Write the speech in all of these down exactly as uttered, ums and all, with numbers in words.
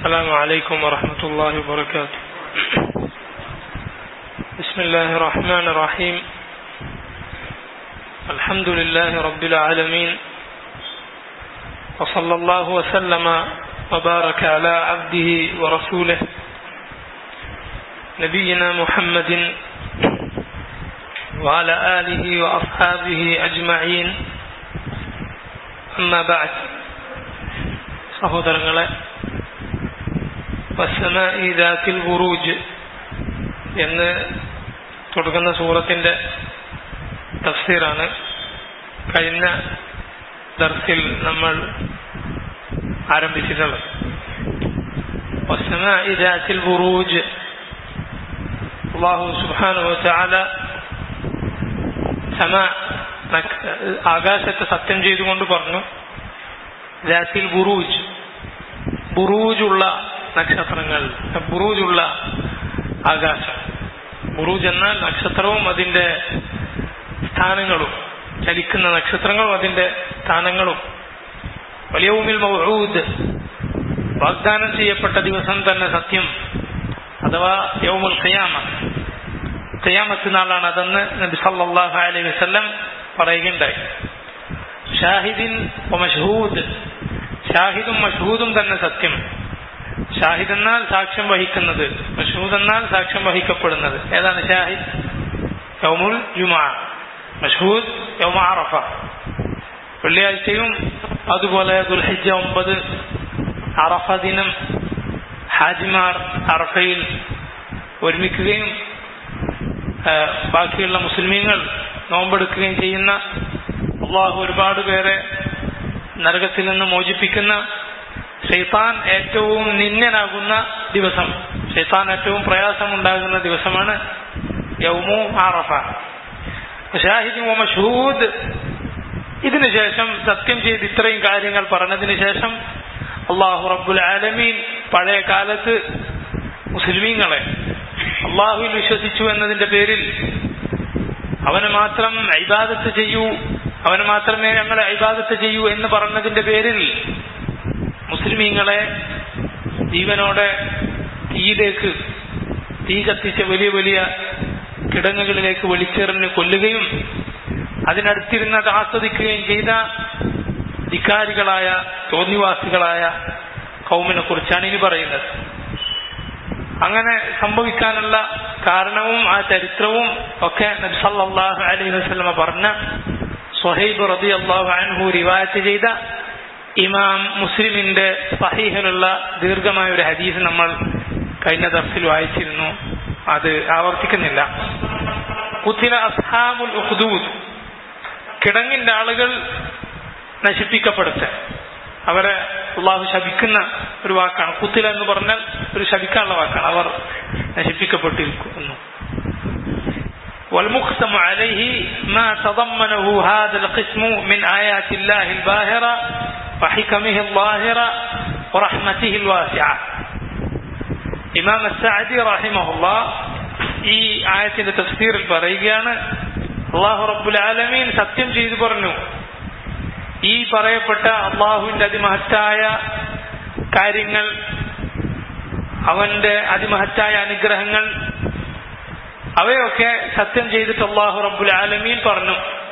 السلام عليكم ورحمة الله وبركاته. بسم الله الرحمن الرحيم. الحمد لله رب العالمين، وصلى الله وسلم وبارك على عبده ورسوله نبينا محمد وعلى آله وأصحابه أجمعين. أما بعد. സഹോദരങ്ങളെ, വസ്സമാഇ ദാത്തിൽ ബുറൂജ് എന്ന് തുടങ്ങുന്ന സൂറത്തിന്റെ തഫ്സീറാണ് കഴിഞ്ഞ ദർസിൽ നമ്മൾ ആരംഭിച്ചിട്ടുള്ളത്. വസ്സമാഇ ദാത്തിൽ ബുറൂജ്, അല്ലാഹു സുബ്ഹാനഹു വതആല സമാ ആകാശത്തെ സത്യം ചെയ്തുകൊണ്ട് പറഞ്ഞു, ദാത്തിൽ ബുറൂജ്, ബുറൂജുള്ള നക്ഷത്രങ്ങൾ, ബുറൂജുള്ള ആകാശം. ബുറൂജ് എന്നാൽ നക്ഷത്രവും അതിന്റെ സ്ഥാനങ്ങളും, ചലിക്കുന്ന നക്ഷത്രങ്ങളും അതിന്റെ സ്ഥാനങ്ങളും. വൽയൗമിൽ മൗഊദ്, വാഗ്ദാനം ചെയ്യപ്പെട്ട ദിവസം തന്നെ സത്യം, അഥവാ യൗമുൽ ഖിയാമ, ഖിയാമത്ത് നാളാണ് അതെന്ന് നബി സല്ലല്ലാഹു അലൈഹി വസല്ലം പറയുകയുണ്ടായി. ഷാഹിദിൻ വമഷ്ഹൂദ്, ഷാഹിദും മഷ്ഹൂദും തന്നെ സത്യം. ഷാഹിദ് എന്നാൽ സാക്ഷ്യം വഹിക്കുന്നത്, മഷ്ഹൂദ് എന്നാൽ സാക്ഷ്യം വഹിക്കപ്പെടുന്നത്. ഏതാണ് ഷാഹിദ്? യൗമുൽ ജുമുഅ, മഷ്ഹൂദ് യൗമ അറഫ, വെള്ളിയാഴ്ചയും അതുപോലെ ദുൽഹിജ്ജ ഒമ്പത്, അറഫ ദിനം ഹാജിമാർ അറഫയിൽ ഒരുമിക്കുകയും ബാക്കിയുള്ള മുസ്ലിമീങ്ങൾ നോമ്പെടുക്കുകയും ചെയ്യുന്ന, അല്ലാഹു ഒരുപാട് പേരെ നരകത്തിൽ നിന്ന് മോചിപ്പിക്കുന്ന, ശൈത്താൻ ഏറ്റവും നിന്ദനാകുന്ന ദിവസം, ശൈത്താൻ ഏറ്റവും പ്രയാസമുണ്ടാകുന്ന ദിവസമാണ് യൗമു അറഫ. ഷാഹിദ് വ മഷ്ഹൂദ്, ഇതിനു ശേഷം സത്യം ചെയ്ത് ഇത്രയും കാര്യങ്ങൾ പറഞ്ഞതിന് ശേഷം അല്ലാഹു റബ്ബുൽ ആലമീൻ പഴയ കാലത്ത് മുസ്ലിമീങ്ങളെ അല്ലാഹുവിൽ വിശ്വസിച്ചു എന്നതിന്റെ പേരിൽ അവനെ മാത്രം ഇബാദത്ത് ചെയ്യൂ, അവന് മാത്രമേ ഞങ്ങളെ ഇബാദത്ത് ചെയ്യൂ എന്ന് പറഞ്ഞതിന്റെ പേരിൽ മുസ്ലിമീങ്ങളെ ജീവനോടെ തീയിലേക്ക്, തീ കത്തിച്ച വലിയ വലിയ കിടങ്ങുകളിലേക്ക് വലിച്ചെറിഞ്ഞ് കൊല്ലുകയും അതിനടുത്തിരുന്നത് ആസ്വദിക്കുകയും ചെയ്ത ധിക്കാരികളായ തോന്നിവാസികളായ ഖൗമിനെ കുറിച്ചാണ് ഇനി പറയുന്നത്. അങ്ങനെ സംഭവിക്കാനുള്ള കാരണവും ആ ചരിത്രവും ഒക്കെ നബി സല്ലല്ലാഹു അലൈഹി വസല്ലം പറഞ്ഞ സ്വഹൈബ് റളിയല്ലാഹു അൻഹു റിവായത്ത് ചെയ്ത ഇമാം മുസ്ലിമിന്റെ സഹീഹിലുള്ള ദീർഘമായ ഒരു ഹദീസ് നമ്മൾ കഴിഞ്ഞ ദർസിൽ വായിച്ചിരുന്നു, അത് ആവർത്തിക്കുന്നില്ല. ഖുതില അസ്ഹാബുൽ ഉഖ്ദൂദ്, കിടങ്ങിന്റെ ആളുകൾ നശിപ്പിക്കപ്പെടുത്തെ, അവരെ അല്ലാഹു ശപിക്കുന്ന ഒരു വാക്കാണ്. ഖുതില എന്ന് പറഞ്ഞാൽ ഒരു ശപിക്കാനുള്ള വാക്കാണ്, അവർ നശിപ്പിക്കപ്പെട്ടിരിക്കുന്നു. والمقسم عليه ما تضمنه هذا القسم من آيات الله الباهرة وحكمه الظاهرة ورحمته الواسعة. ഇമാം അസ്സഅദി റഹിമഹുല്ലാഹ് ഈ ആയത്തിന്റെ തഫ്സീറിൽ പറയുകയാണ്, അല്ലാഹു റബ്ബുൽ ആലമീൻ സത്യം ചെയ്തു പറഞ്ഞു, ഈ പറയപ്പെട്ട അല്ലാഹുവിന്റെ അതിമഹത്തായ കാര്യങ്ങൾ, അവന്റെ അതിമഹത്തായ അനുഗ്രഹങ്ങൾ, അവയൊക്കെ സത്യം ചെയ്തിട്ട് അല്ലാഹു റബ്ബുൽ ആലമീൻ പറഞ്ഞു.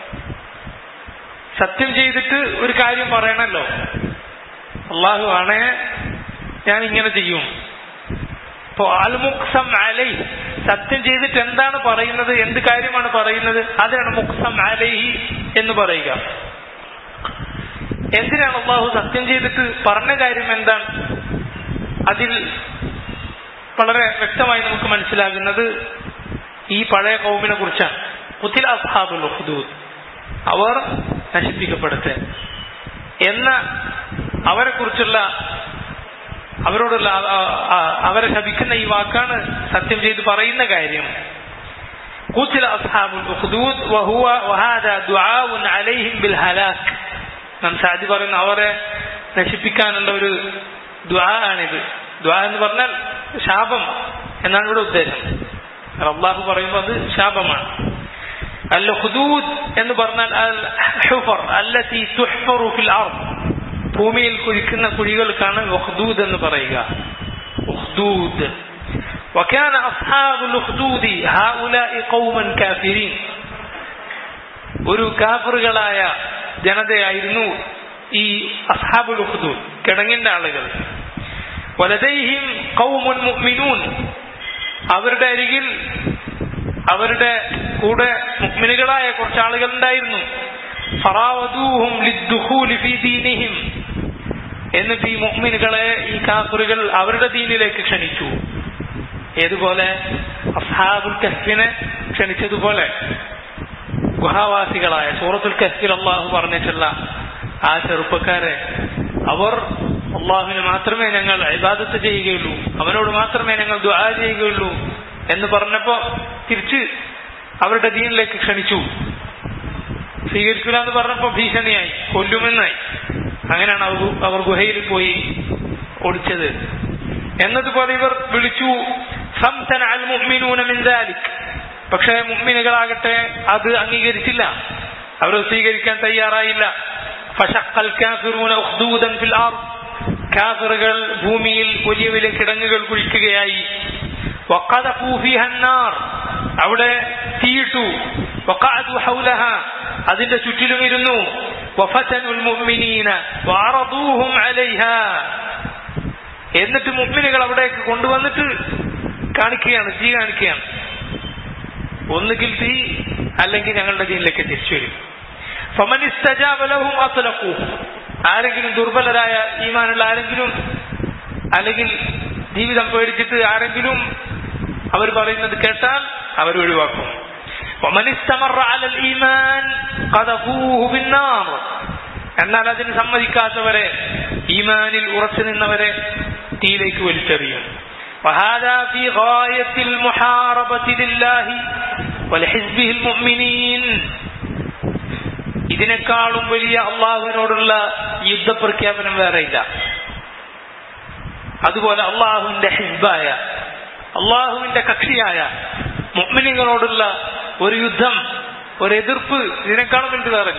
സത്യം ചെയ്തിട്ട് ഒരു കാര്യം പറയണല്ലോ, അല്ലാഹു ആണേ ഞാൻ ഇങ്ങനെ ചെയ്യും. ഇപ്പോ അൽ മുഖ്സം അലൈഹി, സത്യം ചെയ്തിട്ട് എന്താണ് പറയുന്നത്, എന്ത് കാര്യമാണ് പറയുന്നത്, അതാണ് മുഖ്സം അലൈഹി എന്ന് പറയുക. എന്തിനാണ് അല്ലാഹു സത്യം ചെയ്തിട്ട് പറഞ്ഞ കാര്യം എന്താണ്? അതിൽ വളരെ വ്യക്തമായി നമുക്ക് മനസ്സിലാകുന്നത് ഈ പഴയ ഖൗമിനെ കുറിച്ചാണ്. ഖുതില അസ്ഹാബുൽ ഉഖ്ദൂദ്, അവർ നശിപ്പിക്കപ്പെടട്ടെ എന്ന അവരെ കുറിച്ചുള്ള, അവരോടുള്ള അവരെ ശപിക്കുന്ന ഈ വാക്കാണ് സത്യം ചെയ്ത് പറയുന്ന കാര്യം. ഖുതില അസ്ഹാബുൽ ഉഖ്ദൂദ് വഹുവ വഹാദാ ദുആഉൻ അലൈഹിം ബിൽ ഹലാക്. നാം സാദി പറയുന്ന അവരെ നശിപ്പിക്കാനുള്ള ഒരു ദുആ ആണിത്. ദുആ എന്ന് പറഞ്ഞാൽ ശാപം എന്നാണ് ഇവിടെ ഉദ്ദേശം. അല്ലാഹു പറയുമ്പോൾ അത് ശാപമാണ്. അൽ ഉഖ്ദൂദ് എന്ന് പറഞ്ഞാൽ അൽ ഹുഫർ അല്ലതി തുഹ്ഫറു ഫിൽ അർദ്, ഭൂമിയിൽ കുഴിക്കുന്ന കുഴികൾക്കാണ് ഉഖ്ദൂദ് എന്ന് പറയുക. الأخدود وكان أصحاب الأخدود هؤلاء قوما كافرين ഒരു കാഫറുകളായ ജനതയായിരുന്നു ഈ അസ്ഹാബുൽ ഉഖ്ദൂദ് കിടങ്ങിന്റെ ആളുകൾ. വലദൈഹിം ഖൗമുൻ മുഅ്മിനൂൻ അവരുടെ അരികിൽ അവരുടെ കൂടെ മുഅ്മിനുകളായ കുറച്ച് ആളുകൾ ഉണ്ടായിരുന്നു. ഫറാവദൂഹും ലിദ്ദുഖൂലി ഫീ ദീനിഹിം എന്നിട്ട് ഈ മുഅ്മിനുകളെ ഈ കാഫറുകൾ അവരുടെ ദീനിലേക്ക് ക്ഷണിച്ചു. ഏതുപോലെ അസ്ഹാബുൽ കഹ്ഫിനെ ക്ഷണിച്ചതുപോലെ ഗുഹാവാസികളായ സൂറത്തുൽ കഹ്ഫിൽ അല്ലാഹു പറഞ്ഞിട്ടുള്ള ആ ചെറുപ്പക്കാരെ അവർ അല്ലാഹുവിനെ മാത്രമേ ഞങ്ങൾ ഇബാദത്ത് ചെയ്യുകയുള്ളൂ, അവനോട് മാത്രമേ ഞങ്ങൾ ദുആ ചെയ്യുകയുള്ളൂ എന്ന് പറഞ്ഞപ്പോ തിരിച്ച് അവരുടെ ദീനിലേക്ക് ക്ഷണിച്ചു. സ്വീകരിക്കില്ല എന്ന് പറഞ്ഞപ്പോ ഭീഷണിയായി, കൊല്ലുമെന്നായി. അങ്ങനെയാണ് അവർ അവർ ഗുഹയിൽ പോയി ഒളിച്ചത്. എന്നതുപോലെ ഇവർ വിളിച്ചു ഫംതന അൽ മുഅ്മിനൂന മിൻ ദാലിക്. പക്ഷേ മുഅ്മിനുകളാകട്ടെ അത് അംഗീകരിച്ചില്ല, അവർ സ്വീകരിക്കാൻ തയ്യാറായില്ല. ഫശഖൽ കാഫിറൂന ഉഖ്ദൂദൻ ഫിൽ അർദ് കാഫിറുകൾ ഭൂമിയിൽ വലിയ വലിയ കിടങ്ങുകൾ കുഴിക്കുകയായി. വഖദഫൂ ഫീഹ അന്നാർ അവിടെ തീയിട്ടു. വഖഅദു ഹൗലഹ അതിന്റെ ചുറ്റിലും ഇരുന്നു. വഫതനുൽ മുഅ്മിനീന വഅറദൂഹും അലൈഹാ എന്നിട്ട് മുഅ്മിനുകൾ അവിടേക്ക് കൊണ്ടുവന്നിട്ട് കാണിക്കുകയാണ്, തീ കാണിക്കുകയാണ്. ഒന്നുകിൽ തീ അല്ലെങ്കിൽ ഞങ്ങളുടെ ദീനിലേക്ക് തിരിച്ചു വരും. ഫമൻ ഇസ്തജാബ ലഹും അത്ലഖൂ ആരെങ്കിലും ദുർബലരായ ഈമാനുള്ള ആരെങ്കിലും അല്ലെങ്കിൽ ജീവിതം പേടിച്ചിട്ട് ആരെങ്കിലും അവർ പറയുന്നത് കേട്ടാൽ അവർ ഒഴിവാക്കും. വമൻ ഇസ്തമറ അലൽ ഈമാൻ ഖദഫൂഹു ബിന്നാർ എന്നാൽ അതിന് സമ്മതിക്കാത്തവരെ ഈമാനിൽ ഉറച്ചു നിന്നവരെ തീയിലേക്ക് വലിച്ചെറിയും. وهذا في غاية المحاربة لله ولحزبه المؤمنين ഇതിനേക്കാളും വലിയ അള്ളാഹുവിനോടുള്ള യുദ്ധപ്രഖ്യാപനം വേറെയില്ല. അതുപോലെ അള്ളാഹുവിന്റെ ഹിസ്ബായ അള്ളാഹുവിന്റെ കക്ഷിയായ മുഅ്മിനീങ്ങളോടുള്ള ഒരു യുദ്ധം, ഒരു എതിർപ്പ് ഇതിനേക്കാളും വലുത് വേറില്ല.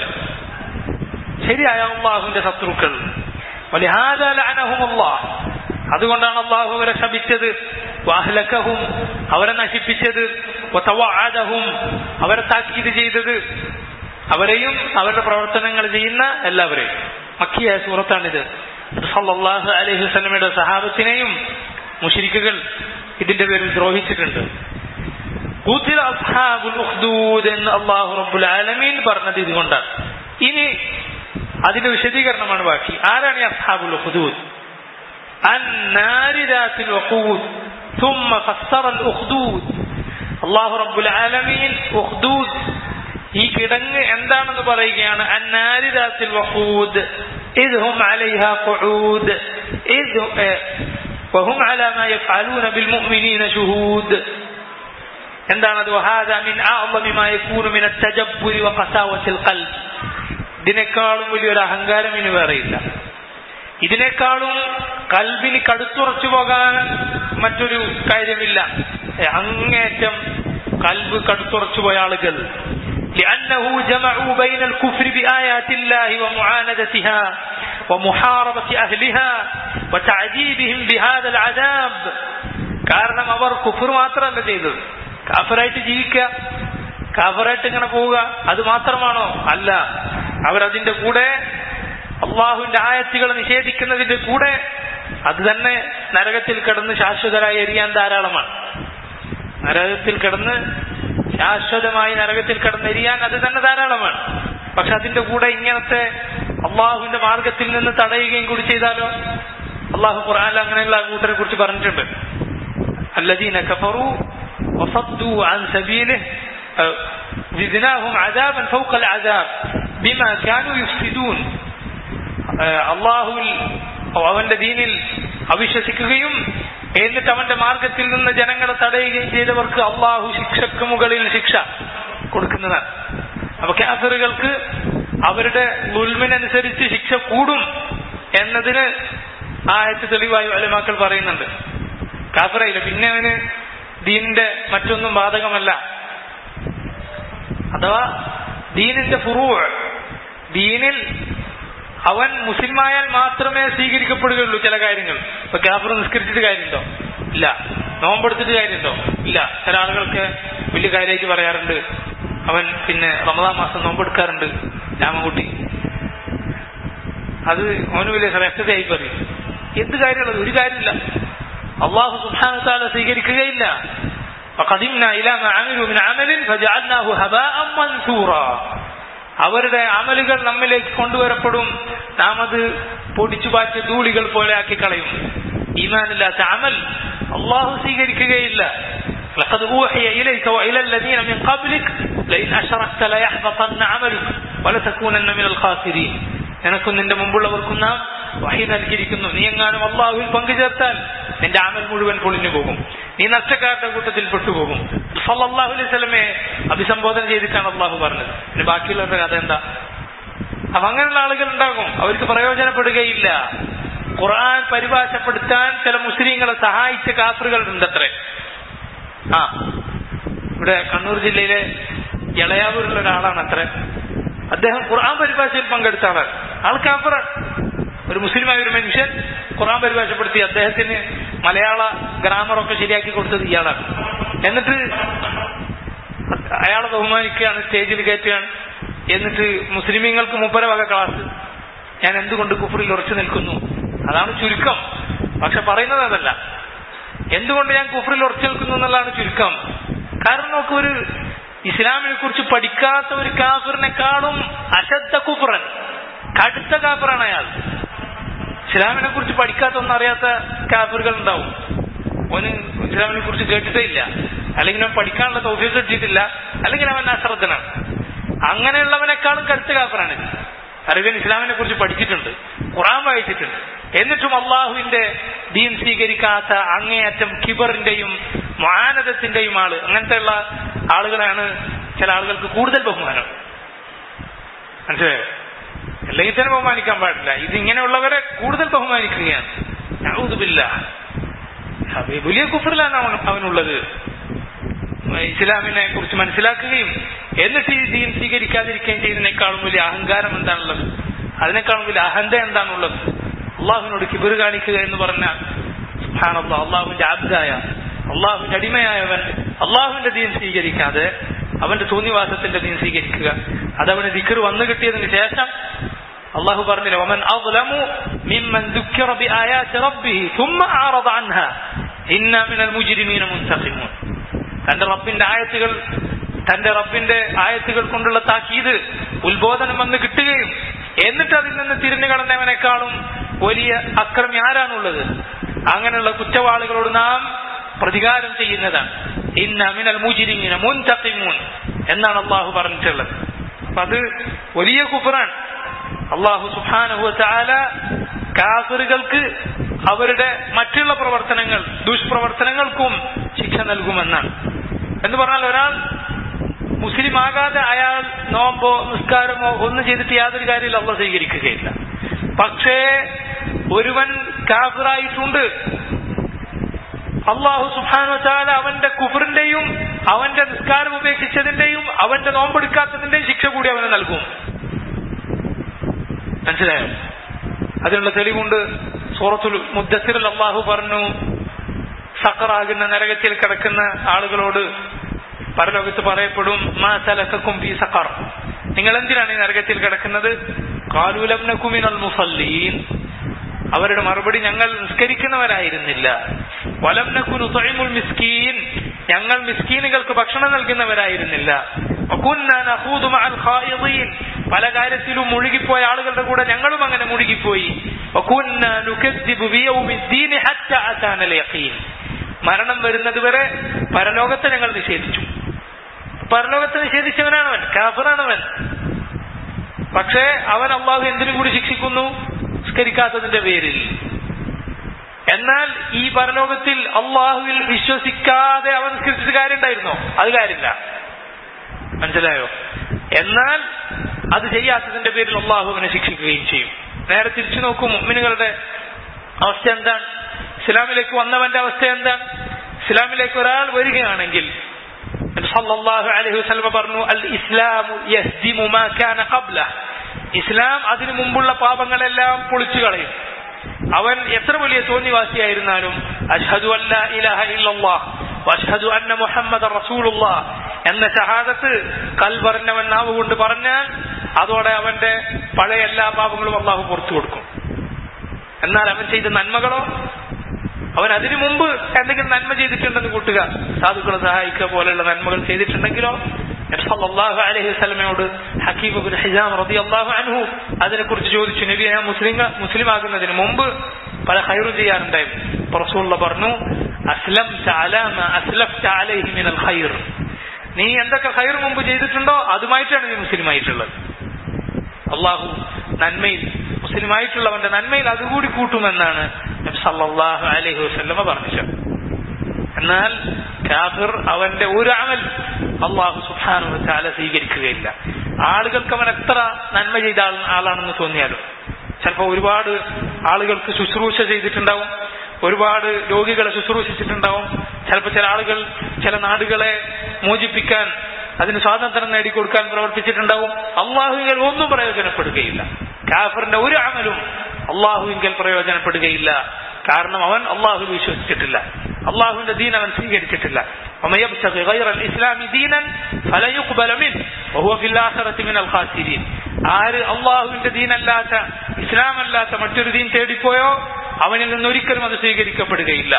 ശരിയായ അള്ളാഹുവിന്റെ ശത്രുക്കൾ വലിഹാദാ ലഅനഹുമുല്ലാഹ് അതുകൊണ്ടാണ് അള്ളാഹു അവരെ ശപിച്ചത്. വഅഹ്ലകഹും അവരെ നശിപ്പിച്ചത്. വതവഅദഹും അവരെ താക്കീത് ചെയ്തത്, അവരെയും അവരുടെ പ്രവർത്തനങ്ങൾ ചെയ്യുന്ന എല്ലാവരെയും. മക്കിയായ സൂറത്താണിത്. സല്ലല്ലാഹു അലൈഹി വസല്ലമയുടെ സഹാബത്തിനെയും മുശ്രിക്കുകൾ ഇതിന്റെ പേരിൽ ദ്രോഹിച്ചിട്ടുണ്ട്. ഖുതില അസ്ഹാബുൽ ഉഖ്ദൂദ് എന്ന് അല്ലാഹു റബ്ബുൽ ആലമീൻ പറഞ്ഞത് ഇതുകൊണ്ടാണ്. ഇനി അതിന്റെ വിശദീകരണമാണ് ബാക്കി. ആരാണ് ഈ അസ്ഹാബുൽ ഉഖ്ദൂദ്? النار ذات الوقود ثم فسر الأخدود الله رب العالمين أخدود ഈ കിടങ്ങ് എന്താണെന്ന് പറയുകയാണ്. النار ذات الوقود إذ هم عليها قعود إذ وهم على ما يفعلون بالمؤمنين شهود എന്താണത്? وهذا من أعظم ما يكون من التجبر وقساوة القلب ഇതിനേക്കാളും വലിയൊരു അഹങ്കാരം ഇനി വേറെയില്ല. ഇതിനേക്കാളും കൽബിന് കടുത്തുറച്ചു പോകാൻ മറ്റൊരു കാര്യമില്ല. അങ്ങേറ്റം കൽബ് കടുത്തുറച്ചു പോയ ആളുകൾ لأنه جمعوا بين الكفر بآيات الله ومعاندتها ومحاربة أهلها وتعذيبهم بهذا العذاب കാരണം അവർ കുഫർ മാത്രമല്ല ചെയ്തത്, കാഫറായിട്ട് ജീവിക്കുക, കാഫറായിട്ട് ഇങ്ങനെ പോവുക, അത് മാത്രമാണോ? അല്ല, അവരതിന്റെ കൂടെ അള്ളാഹുവിന്റെ ആയത്തുകൾ നിഷേധിക്കുന്നതിന്റെ കൂടെ അത് തന്നെ നരകത്തിൽ കിടന്ന് ശാശ്വതരായി എരിയാൻ ധാരാളമാണ്. നരകത്തിൽ കിടന്ന് ശാശ്വതമായി നരകത്തിൽ കിടന്നെരിയാൻ അത് തന്നെ ധാരാളമാണ്. പക്ഷെ അതിന്റെ കൂടെ ഇങ്ങനത്തെ അള്ളാഹുവിന്റെ മാർഗത്തിൽ നിന്ന് തടയുകയും കൂടി ചെയ്താലോ? അള്ളാഹു ഖുർആനിൽ അങ്ങനെയുള്ള കൂട്ടരെ കുറിച്ച് പറഞ്ഞിട്ടുണ്ട്. അല്ലദീന കഫറൂ വസദ്ദൂ അൻ സബീലിഹി സിദ്നാഹും അദാബൻ ഫൗഖൽ അദാബ് ബിമാ കാനൂ യുഫ്സിദൂൻ അള്ളാഹുവിൽ അവന്റെ ദീനിൽ അവിശ്വസിക്കുകയും എന്നിട്ട് അവന്റെ മാർഗത്തിൽ നിന്ന് ജനങ്ങളെ തടയുകയും ചെയ്തവർക്ക് അള്ളാഹു ശിക്ഷക്ക് മുകളിൽ ശിക്ഷ കൊടുക്കുന്നതാണ്. അപ്പൊ കാഫിറുകൾക്ക് അവരുടെ ദുൽമിനനുസരിച്ച് ശിക്ഷ കൂടും എന്നതിന് ആയത്ത് തെളിവായി ഉലമാക്കൾ പറയുന്നുണ്ട്. കാഫിറായില്ല, പിന്നെ അവന് ദീനിന്റെ മറ്റൊന്നും ബാധകമല്ല. അഥവാ ദീനിന്റെ ഫുറൂഅ്, ദീനിൽ അവൻ മുസ്ലിമായാൽ മാത്രമേ സ്വീകരിക്കപ്പെടുകയുള്ളൂ ചില കാര്യങ്ങൾ. ഇപ്പൊ കാഫിർ നിസ്കരിച്ചിട്ട് കാര്യമുണ്ടോ? ഇല്ല. നോമ്പെടുത്തിട്ട് കാര്യമുണ്ടോ? ഇല്ല. ചില ആളുകൾക്ക് വലിയ കാര്യമായിട്ട് പറയാറുണ്ട്, അവൻ പിന്നെ റമദാൻ മാസം നോമ്പെടുക്കാറുണ്ട് രാമൻകുട്ടി, അത് അവന് വലിയ ശ്രേഷ്ഠതയായി പറയും. എന്ത് കാര്യമുള്ളത്? ഒരു കാര്യമില്ല. അള്ളാഹു സുബ്ഹാനഹു വ തആല സ്വീകരിക്കുകയില്ല. ഫഖദിംനാ ഇലാ മാ അമിലു മിൻ അമലിൻ ഫജഅൽനാഹു ഹബാഅൻ മൻസൂറാ. അവരുടെ അമലുകൾ നമ്മിലേക്ക് കൊണ്ടുവരപ്പെടും, നാം അത് പൊടിച്ചു പാറ്റിയ ധൂളികൾ പോലെ ആക്കി കളയും. ഈമാനില്ലാത്ത അമൽ അള്ളാഹു സ്വീകരിക്കുകയില്ല. لقد أوحي إليك وإلى الذين من قبلك لئن أشركت ليحبطن عملك ولتكونن من الخاسرين. നിനക്കും നിന്റെ മുമ്പുള്ളവർക്കും നാം വഹി നൽകിയിരിക്കുന്നു, നീ എങ്ങാനും അള്ളാഹുവിൽ പങ്കുചേർത്താൽ നിന്റെ അമൽ മുഴുവൻ പൊളിഞ്ഞു പോകും, നീ നഷ്ടക്കാരുടെ കൂട്ടത്തിൽ പെട്ടുപോകും. സല്ലല്ലാഹു അലൈഹി വസല്ലമയെ അഭിസംബോധന ചെയ്തിട്ടാണ് അള്ളാഹു പറഞ്ഞത്. പിന്നെ ബാക്കിയുള്ളവരുടെ കഥ എന്താ? അപ്പൊ അങ്ങനെയുള്ള ആളുകൾ ഉണ്ടാകും, അവർക്ക് പ്രയോജനപ്പെടുകയില്ല. ഖുർആൻ പരിഭാഷപ്പെടുത്താൻ ചില മുസ്ലിങ്ങളെ സഹായിച്ച കാഫറുകൾ ഉണ്ടത്രേ. ആ ഇവിടെ കണ്ണൂർ ജില്ലയിലെ എളയാവൂരിലുള്ള ഒരാളാണ് അത്ര. അദ്ദേഹം ഖുർആൻ പരിഭാഷയിൽ പങ്കെടുത്ത ആളാണ്. ആൾ കാഫറാണ്. ഒരു മുസ്ലിമായ ഒരു മനുഷ്യൻ ഖുർആൻ പരിഭാഷപ്പെടുത്തി അദ്ദേഹത്തിന് മലയാള ഗ്രാമറൊക്കെ ശരിയാക്കി കൊടുത്തത് ഇയാളാണ്. എന്നിട്ട് അയാളെ ബഹുമാനിക്കുകയാണ്, സ്റ്റേജിൽ കയറ്റുകയാണ്. എന്നിട്ട് മുസ്ലിമീങ്ങൾക്ക് മുപ്പര വക ക്ലാസ്. ഞാൻ എന്തുകൊണ്ട് കുഫറിൽ ഉറച്ചു നിൽക്കുന്നു, അതാണ് ചുരുക്കം. പക്ഷെ പറയുന്നത് അതല്ല. എന്തുകൊണ്ട് ഞാൻ കുഫറിൽ ഉറച്ചു നിൽക്കുന്നു എന്നുള്ളതാണ് ചുരുക്കം. കാരണം നോക്കൂ, ഒരു ഇസ്ലാമിനെ കുറിച്ച് പഠിക്കാത്ത ഒരു കാഫിറിനെക്കാളും അശദ്ധ കുഫറൻ, കടുത്ത കാഫിറാണ് അയാൾ. ഇസ്ലാമിനെ കുറിച്ച് പഠിക്കാത്ത ഒന്നും അറിയാത്ത കാഫിറുകൾ ഉണ്ടാവും. ഓന് ഇസ്ലാമിനെ കുറിച്ച് കേട്ടിട്ടേ ഇല്ല, അല്ലെങ്കിൽ അവൻ പഠിക്കാനുള്ള തൗഫീഖ് കിട്ടിയിട്ടില്ല, അല്ലെങ്കിൽ അവൻ അശ്രദ്ധനാണ്. അങ്ങനെയുള്ളവനേക്കാളും കടുത്ത കാഫിറാണ്. അറിവൻ ഇസ്ലാമിനെ കുറിച്ച് പഠിച്ചിട്ടുണ്ട്, ഖുർആൻ വായിച്ചിട്ടുണ്ട്, എന്നിട്ടും അള്ളാഹുവിന്റെ ദീൻ സ്വീകരിക്കാത്ത അങ്ങേയറ്റം കിബറിന്റെയും മുആനദത്തിന്റെയും ആള്. അങ്ങനത്തെ ഉള്ള ആളുകളാണ് ചില ആളുകൾക്ക് കൂടുതൽ ബഹുമാനം. മനസ്സിലായോ? അല്ലെങ്കിൽ തന്നെ ബഹുമാനിക്കാൻ പാടില്ല. ഇതിങ്ങനെയുള്ളവരെ കൂടുതൽ ബഹുമാനിക്കുകയാണ്. നഊദു ബില്ലാഹ്. വലിയ കുഫറിലാണ് അവൻ അവനുള്ളത്. ഇസ്ലാമിനെ കുറിച്ച് മനസ്സിലാക്കുകയും എന്നിട്ട് ഈ ദീൻ സ്വീകരിക്കാതിരിക്കുകയും ചെയ്യുന്നതിനേക്കാളും വലിയ അഹങ്കാരം എന്താണുള്ളത്? അതിനേക്കാളും വലിയ അഹന്ത എന്താണുള്ളത്? അള്ളാഹുവിനോട് കിബർ കാണിക്കുക എന്ന് പറഞ്ഞാൽ സുബ്ഹാനല്ലാഹ്, അള്ളാഹുവിന്റെ അബ്ദായ, അള്ളാഹുവിന്റെ അടിമയായവൻ അള്ളാഹുവിന്റെ ദീൻ സ്വീകരിക്കാതെ അവന്റെ തോന്നിവാസത്തിന്റെ ദീൻ സ്വീകരിക്കുക, അതവന് ദിക്ർ വന്നു കിട്ടിയതിന് ശേഷം അള്ളാഹു പറഞ്ഞില്ല, വമൻ അസ്ലമു മിമ്മൻ ദുക്കിറ ബിആയാതി റബ്ബിഹി സുമ്മ അഅറദ അൻഹാ ഇന്നാ മിനൽ മുജ്രിമീന മുൻതഖിമൂൻ. തന്റെ റബ്ബിന്റെ ആയത്തുകൾ തന്റെ റബ്ബിന്റെ ആയത്തുകൾ കൊണ്ടുള്ള താക്കീത് ഉത്ബോധനം വന്ന് കിട്ടുകയും എന്നിട്ട് അതിൽ നിന്ന് തിരിഞ്ഞു കടന്നവനേക്കാളും വലിയ അക്രമി ആരാണുള്ളത്? അങ്ങനെയുള്ള കുറ്റവാളികളോട് നാം പ്രതികാരം ചെയ്യുന്നതാണ്. ഇന്ന മിനൽ മുജ്രിമീന മുൻതഖിമൂൻ എന്നാണ് അള്ളാഹു പറഞ്ഞിട്ടുള്ളത്. അപ്പൊ അത് വലിയ കുഫറാണ്. അള്ളാഹു സുബ്ഹാനഹു വ തആല കാഫിറുകൾക്ക് അവരുടെ മറ്റുള്ള പ്രവർത്തനങ്ങൾ, ദുഷ്പ്രവർത്തനങ്ങൾക്കും ശിക്ഷ നൽകുമെന്നാണ്. എന്ന് പറഞ്ഞാൽ ഒരാൾ മുസ്ലിം ആകാതെ അയാൾ നോമ്പോ നിസ്കാരമോ ഒന്നും ചെയ്തിട്ട് യാതൊരു കാര്യമില്ല, അള്ളാഹു സ്വീകരിക്കുകയില്ല. പക്ഷേ ഒരുവൻ കാഫിറായിട്ടുണ്ട്, അള്ളാഹു സുബ്ഹാനഹു വ തആല അവന്റെ കുഫറിന്റെയും അവന്റെ നിസ്കാരം ഉപേക്ഷിച്ചതിന്റെയും അവന്റെ നോമ്പെടുക്കാത്തതിന്റെയും ശിക്ഷ കൂടി അവന് നൽകും. മനസ്സിലായോ? അതിനുള്ള തെളിവുണ്ട്. സൂറത്തുൽ മുദ്ദസ്സിറിൽ അള്ളാഹു പറഞ്ഞു, സഖറാകുന്ന നരകത്തിൽ കിടക്കുന്ന ആളുകളോട് പരലോകത്ത് പറയപ്പെടും, മാ സലകക്കും ഫീ സഖർ, നിങ്ങൾ എന്തിനാണ് ഈ നരകത്തിൽ കിടക്കുന്നത്? ഖാലൂ ലം നകു മിനൽ മുസല്ലീൻ, അവരുടെ മറുപടി ഞങ്ങൾ നിസ്കരിക്കുന്നവരായിരുന്നില്ല. വലം നകു നുത്ഇമുൽ മിസ്കീൻ, ഞങ്ങൾ മിസ്കീനുകൾക്ക് ഭക്ഷണം നൽകുന്നവരായിരുന്നില്ല. വകുന്നാ നഖൂദു മഅൽ ഖായിദീൻ, പല കാര്യത്തിലും മുഴുകിപ്പോയ ആളുകളുടെ കൂടെ ഞങ്ങളും അങ്ങനെ മുഴുകിപ്പോയി. വകുന്നാ നുകദ്ദിബു ബിയൗമിദ്ദീൻ ഹത്താ അതാനൽ യഖീൻ, മരണം വരുന്നത് വരെ പരലോകത്തെ ഞങ്ങൾ നിഷേധിച്ചു. പരലോകത്തെ നിഷേധിച്ചവനാണവൻ, കാഫിറാണവൻ. പക്ഷേ അവൻ അള്ളാഹു എന്തിനും കൂടി ശിക്ഷിക്കുന്നു? നിസ്കരിക്കാത്തതിന്റെ പേരിൽ. എന്നാൽ ഈ പരലോകത്തിൽ അള്ളാഹുവിൽ വിശ്വസിക്കാതെ അവൻ നിസ്കരിച്ചിട്ട് കാര്യമുണ്ടായിരുന്നോ? അത് കാര്യമില്ല. മനസ്സിലായോ? എന്നാൽ അത് ചെയ്യാത്തതിന്റെ പേരിൽ അള്ളാഹു അവനെ ശിക്ഷിക്കുകയും ചെയ്യും. നേരെ തിരിച്ചു നോക്കും, മുഅ്മിനുകളുടെ അവസ്ഥ എന്താണ്? ഇസ്ലാമിലേക്ക് വന്നവന്റെ അവസ്ഥ എന്താണ്? ഇസ്ലാമിലേക്ക് ഒരാൾ വരികയാണെങ്കിൽ സല്ലല്ലാഹു അലൈഹി വസല്ലം പറഞ്ഞു, അൽ ഇസ്ലാമു യഹ്ദിമു മാ കാന ഖബ്ലഹ്, ഇസ്ലാം അതിനു മുമ്പുള്ള പാപങ്ങളെല്ലാം പൊളിച്ചു കളയും. അവൻ എത്ര വലിയ തോന്നിവാസിയായിരുന്നാലും അഷ്ഹദു അല്ലാ ഇലാഹ ഇല്ലല്ലാഹ് വഅഷ്ഹദു അന്ന മുഹമ്മദർ റസൂലുള്ളാഹ് എന്ന ഷഹാദത്ത് കൽബറിനവൻ നാവ് കൊണ്ട് പറഞ്ഞാൽ അതോടെ അവന്റെ പഴയ എല്ലാ പാപങ്ങളും അള്ളാഹു പുറത്തു കൊടുക്കും. എന്നാൽ അവൻ ചെയ്ത നന്മകളോ, അവൻ അതിനു മുമ്പ് എന്തെങ്കിലും നന്മ ചെയ്തിട്ടുണ്ടെന്ന് കൂട്ടുക, സാധുക്കളെ സഹായിക്കുക പോലെയുള്ള നന്മകൾ ചെയ്തിട്ടുണ്ടെങ്കിലോ നബി സല്ലല്ലാഹു അലൈഹി വസല്ലമയോട് ഹക്കീം ഇബ്നു ഹിസാം റളിയല്ലാഹു അൻഹു അതിനെക്കുറിച്ച് ചോദിച്ചു. നബി, ഞാൻ മുസ്ലിം മുസ്ലിം ആകുന്നതിന് മുമ്പ് പല ഖൈറും ചെയ്യാറുണ്ടായിരുന്നു. അപ്പോൾ റസൂലുള്ളാഹി പറഞ്ഞു, അസ്ലംത അലാ മാ അസ്ലഫ്ത അലൈഹി മിനൽ ഖൈർ, നീ എന്തൊക്കെ ഖൈർ മുമ്പ് ചെയ്തിട്ടുണ്ടോ അതുമായിട്ടാണ് നീ മുസ്ലിം ആയിട്ടുള്ളത്. അള്ളാഹു നന്മയിൽ മുസ്ലിമായിട്ടുള്ളവന്റെ നന്മയിൽ അതുകൂടി കൂട്ടുമെന്നാണ് നബി സല്ലല്ലാഹു അലൈഹി വസല്ലമ പറഞ്ഞത്. എന്നാൽ കാഫിർ അവന്റെ ഒരു അമൽ അള്ളാഹു സുബ്ഹാനഹു വ തആല സ്വീകരിക്കുകയില്ല. ആളുകൾക്ക് അവൻ എത്ര നന്മ ചെയ്ത ആളാണെന്ന് തോന്നിയാലും, ചിലപ്പോൾ ഒരുപാട് ആളുകൾക്ക് ശുശ്രൂഷ ചെയ്തിട്ടുണ്ടാവും, ഒരുപാട് രോഗികളെ ശുശ്രൂഷിച്ചിട്ടുണ്ടാവും, ചിലപ്പോൾ ചില ആളുകൾ ചില നാടുകളെ മോചിപ്പിക്കാൻ അതിന് സ്വാതന്ത്ര്യം നേടിക്കൊടുക്കാൻ പ്രവർത്തിച്ചിട്ടുണ്ടാവും. അള്ളാഹുവിൽ ഒന്നും പ്രയോജനപ്പെടുകയില്ല. കാഫിറിന്റെ ഒരു അമലും അള്ളാഹുവിൽ പ്രയോജനപ്പെടുകയില്ല. കാരണം അവൻ അള്ളാഹു വിശ്വസിച്ചിട്ടില്ല, അള്ളാഹുവിന്റെ ദീൻ അവൻ സ്വീകരിച്ചിട്ടില്ല. ആര് അള്ളാഹുവിന്റെ ദീനല്ലാത്ത ഇസ്ലാമല്ലാത്ത മറ്റൊരു ദീൻ തേടിപ്പോയോ അവനിൽ നിന്ന് ഒരിക്കലും അത് സ്വീകരിക്കപ്പെടുകയില്ല.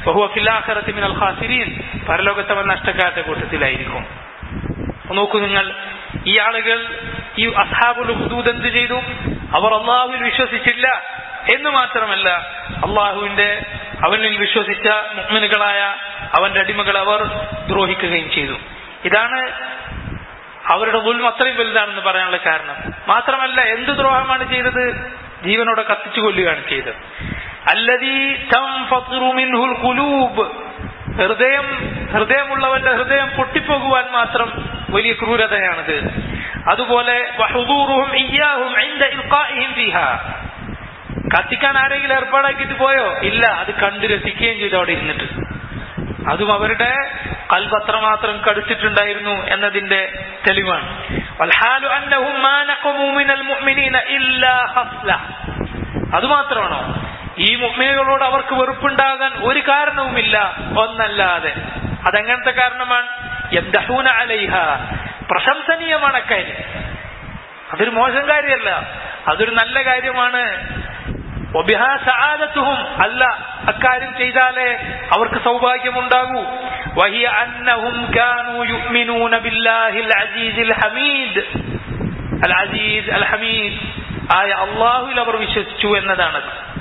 പരലോകത്ത് അവൻ നഷ്ടക്കാത്ത കൂട്ടത്തിലായിരിക്കും. നോക്കൂ നിങ്ങൾ, ഈ ആളുകൾ ഈ അസ്ഹാബുൽ ഹുദൂദ് എന്ത് ചെയ്തു? അവർ അള്ളാഹുവിൽ വിശ്വസിച്ചില്ല എന്ന് മാത്രമല്ല, അള്ളാഹുവിന്റെ അവനിൽ വിശ്വസിച്ച മുഅ്മിനുകളായ അവന്റെ അടിമകളെ അവർ ദ്രോഹിക്കുകയും ചെയ്തു. ഇതാണ് അവരുടെ ദുൽമ അത്രയും വലുതാണെന്ന് പറയാനുള്ള കാരണം. മാത്രമല്ല, എന്ത് ദ്രോഹമാണ് ചെയ്തത്? ജീവനോടെ കത്തിച്ചു കൊല്ലുകയാണ് ചെയ്തത്. അല്ലദീ തൻഫതിറു മിൻഹുൽ ഖുലൂബ്, ഹൃദയം ഹൃദയമുള്ളവന്റെ ഹൃദയം പൊട്ടിപ്പോകുവാൻ മാത്രം വലിയ ക്രൂരതയാണിത്. അതുപോലെ വഹുദൂറുഹും ഇയ്യാഹും ഇൻദ ഇൽഖാഇഹിം ഫീഹാ, കത്തിക്കാൻ ആരെങ്കിലും ഏർപ്പാടാക്കിയിട്ട് പോയോ? ഇല്ല, അത് കണ്ടു രസിക്കുകയും ചെയ്തു അവിടെ ഇരുന്നിട്ട്. അതും അവരുടെ ഖൽബ് അത്രമാത്രം കടുത്തിട്ടുണ്ടായിരുന്നു എന്നതിന്റെ തെളിവാണ്. വൽഹാലു അന്നഹും മാ നഖമു മിനൽ മുഅ്മിനീന ഇല്ലാ ഖസ്ല, അതുമാത്രമാണോ ഈ മുഅ്മിനുകളോട് അവർക്ക് വെറുപ്പുണ്ടാകാൻ ഒരു കാരണവുമില്ല ഒന്നല്ലാതെ. അതെങ്ങനത്തെ കാരണമാണ്? യംദഹൂന അലൈഹ, പ്രശംസനീയമാണ് അക്കാര്യം. അതൊരു മോശം കാര്യമല്ല, അതൊരു നല്ല കാര്യമാണ്. വബിഹാ സആദതുഹും, അല്ല അക്കാര്യം ചെയ്താലേ അവർക്ക് സൗഭാഗ്യമുണ്ടാകൂ. വഹിയ അന്നഹും കാനൂ യുഅ്മിനൂന ബില്ലാഹിൽ അസീസിൽ ഹമീദ്, അൽ അസീസ് അൽ ഹമീദ് ആയ അല്ലാഹുവിൽ അവർ വിശ്വസിച്ചു എന്നതാണ്.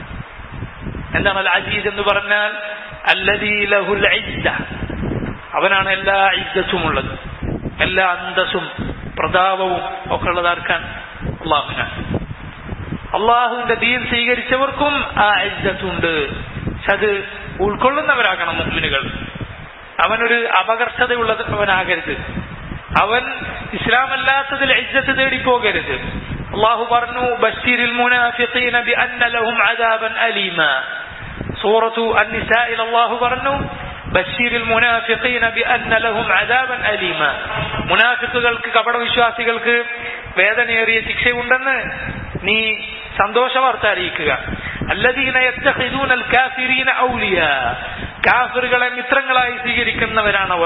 എന്താണ് അൽ അസീസ് എന്ന് പറഞ്ഞാൽ? അല്ലദീ ലഹുൽ ഇസ്സ, അവനാണ് എല്ലാ ഇസ്സത്തും ഉള്ളത്, എല്ലാ അന്തസ്സും പ്രതാപവും ഒക്കെ ഉള്ളതാർക്കാൻ? അള്ളാഹുവിനാണ്. അള്ളാഹുവിന്റെ ദീൻ സ്വീകരിച്ചവർക്കും ആ ഇസ്സത്തുണ്ട്. അത് ഉൾക്കൊള്ളുന്നവരാകണം മുഅ്മിനുകൾ. അവനൊരു അപകർഷതയുള്ളവനാകരുത്, അവൻ ഇസ്ലാമല്ലാത്തതിൽ ഇസ്സത്ത് തേടിപ്പോകരുത്. അള്ളാഹു പറഞ്ഞു, ബശ്ശിരിൽ മുനാഫിഖീന ബിഅന്ന ലഹും അദാബൻ അലീമ. സൂറത്തു അൻ-നിസാഇൽ അള്ളാഹു പറഞ്ഞു, ബശ്ശിരിൽ മുനാഫിഖീന ബിഅന്ന ലഹും അദാബൻ അലീമ, മുനാഫിഖുകൾക്ക്, കപടവിശ്വാസികൾക്ക് വേദനയേറിയ ശിക്ഷയുണ്ടെന്ന് നീ സന്തോഷവാർത്ത അറിയിക്കുക. അല്ലദീന യത്തഖിദൂനൽ കാഫിരീന ഔലിയാ, കാഫിറുകളെ മിത്രങ്ങളായി സ്വീകരിക്കുന്നവരാണവർ.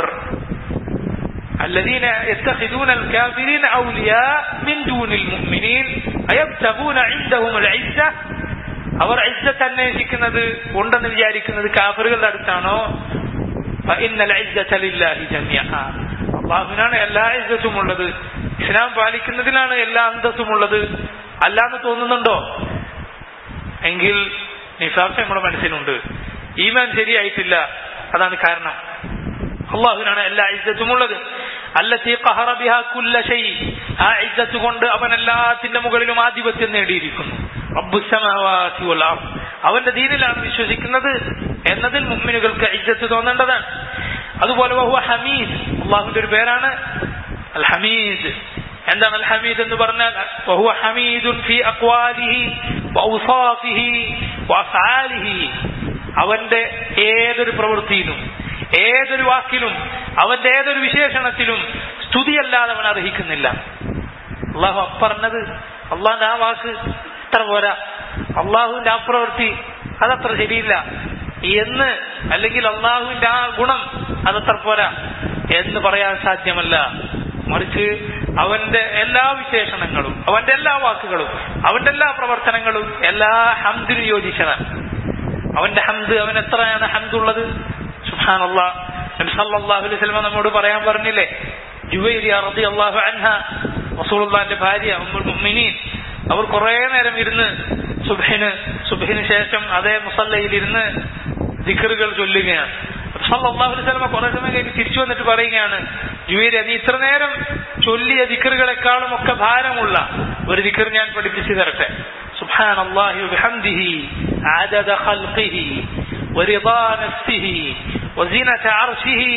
الذين يتخذون الكافرين أولياء من دون المؤمنين أيبتغون عندهم العزة, അവർ ഇസ്സത്ത് അന്വേഷിക്കുന്നത് ഉണ്ടെന്ന് വിചാരിക്കുന്നത് കാഫിറുകളുടെ അടുത്താണോ? ഫഇന്നൽ ഇസ്സത ലില്ലാഹി ജമീഅ, അല്ലാഹുവിനാണ് എല്ലാ ഇസ്സത്തും ഉള്ളത്, ഇസ്ലാം പാലിക്കുന്നതിനാണ് എല്ലാ അന്തസ്സും ഉള്ളത്. അല്ലാന്ന് തോന്നുന്നുണ്ടോ? എങ്കിൽ നിഫാഖ് നമ്മുടെ മനസ്സിലുണ്ട്, ഈമാൻ ശരിയായിട്ടില്ല. അതാണ് കാരണം. അള്ളാഹുവിനാണ് എല്ലാ ഇസ്സത്തും ഉള്ളത്. അല്ലത്തി ഖഹറ ബിഹാ കുല്ല ഷൈ, ആ ഇസ്സത്ത് കൊണ്ട് അവൻ എല്ലാത്തിന്റെ മുകളിലും ആധിപത്യം നേടിയിരിക്കുന്നു. റബ്ബുസ് സമാവാതി വൽ അർദ്, അവന്റെ ദീനിലാണ് വിശ്വസിക്കുന്നത് എന്നതിൽ മുഅ്മിനുകൾക്ക് ഇസ്സത്ത് തോന്നേണ്ടതാണ്. അതുപോലെ വഹുവ ഹമീദ്, അള്ളാഹുവിന്റെ ഒരു പേരാണ് അൽ ഹമീദ്. എന്താണ് അൽ ഹമീദ് എന്ന് പറഞ്ഞാൽ? വഹുവ ഹമീദുൻ ഫീ അഖ്വാലിഹി വഔസാഫിഹി വഅഫ്ആലിഹി, അവന്റെ ഏതൊരു പ്രവൃത്തിയിലും ഏതൊരു വാക്കിലും അവന്റെ ഏതൊരു വിശേഷണത്തിലും സ്തുതിയല്ലാതെ അവൻ അർഹിക്കുന്നില്ല. അള്ളാഹു അപ്പറഞ്ഞത്, അള്ളാഹിന്റെ ആ വാക്ക് അത്ര പോരാ, അള്ളാഹുവിന്റെ ആ പ്രവൃത്തി അതത്ര ശരിയില്ല. എന്ന്, അല്ലെങ്കിൽ അള്ളാഹുവിന്റെ ആ ഗുണം അതത്ര പോരാ എന്ന് പറയാൻ സാധ്യമല്ല. മറിച്ച് അവന്റെ എല്ലാ വിശേഷണങ്ങളും, അവന്റെ എല്ലാ വാക്കുകളും, അവന്റെ എല്ലാ പ്രവർത്തനങ്ങളും എല്ലാ ഹംദിനും യോജിച്ചതാണ്. അവന്റെ ഹംദ്, അവൻ എത്രയാണ് ഹംദുള്ളത്. സുബ്ഹാനല്ലാഹ്. നബി സല്ലല്ലാഹു അലൈഹി വസല്ലം നമ്മോട് പറയാൻ പറഞ്ഞില്ലേ, ജുവൈരിയ റളിയല്ലാഹു അൻഹ, റസൂലുള്ളാഹിന്റെ ഭാര്യ ഉമ്മുൽ മുഅ്മിനീൻ, അവർ കുറെ നേരം ഇരുന്ന് സുബ്ഹിന് സുബ്ഹിന് ശേഷം അതേ മുസല്ലയിൽ ഇരുന്ന് ദിക്റുകൾ ചൊല്ലുകയാണ്. സല്ലല്ലാഹു അലൈഹി വസല്ലം കുറെ സമയം കഴിഞ്ഞ് തിരിച്ചു വന്നിട്ട് പറയുകയാണ്, ജുവൈരിയ, നീ ഇത്ര നേരം ചൊല്ലിയ ദിക്റുകളെക്കാളും ഒക്കെ ഭാരമുള്ള ഒരു ദിക്ർ ഞാൻ പഠിപ്പിച്ചു തരട്ടെ. സുബ്ഹാനല്ലാഹി വബിഹംദിഹി അദദ ഖൽഖിഹി വറിദാ നഫ്സിഹി വസിനത അർശിഹി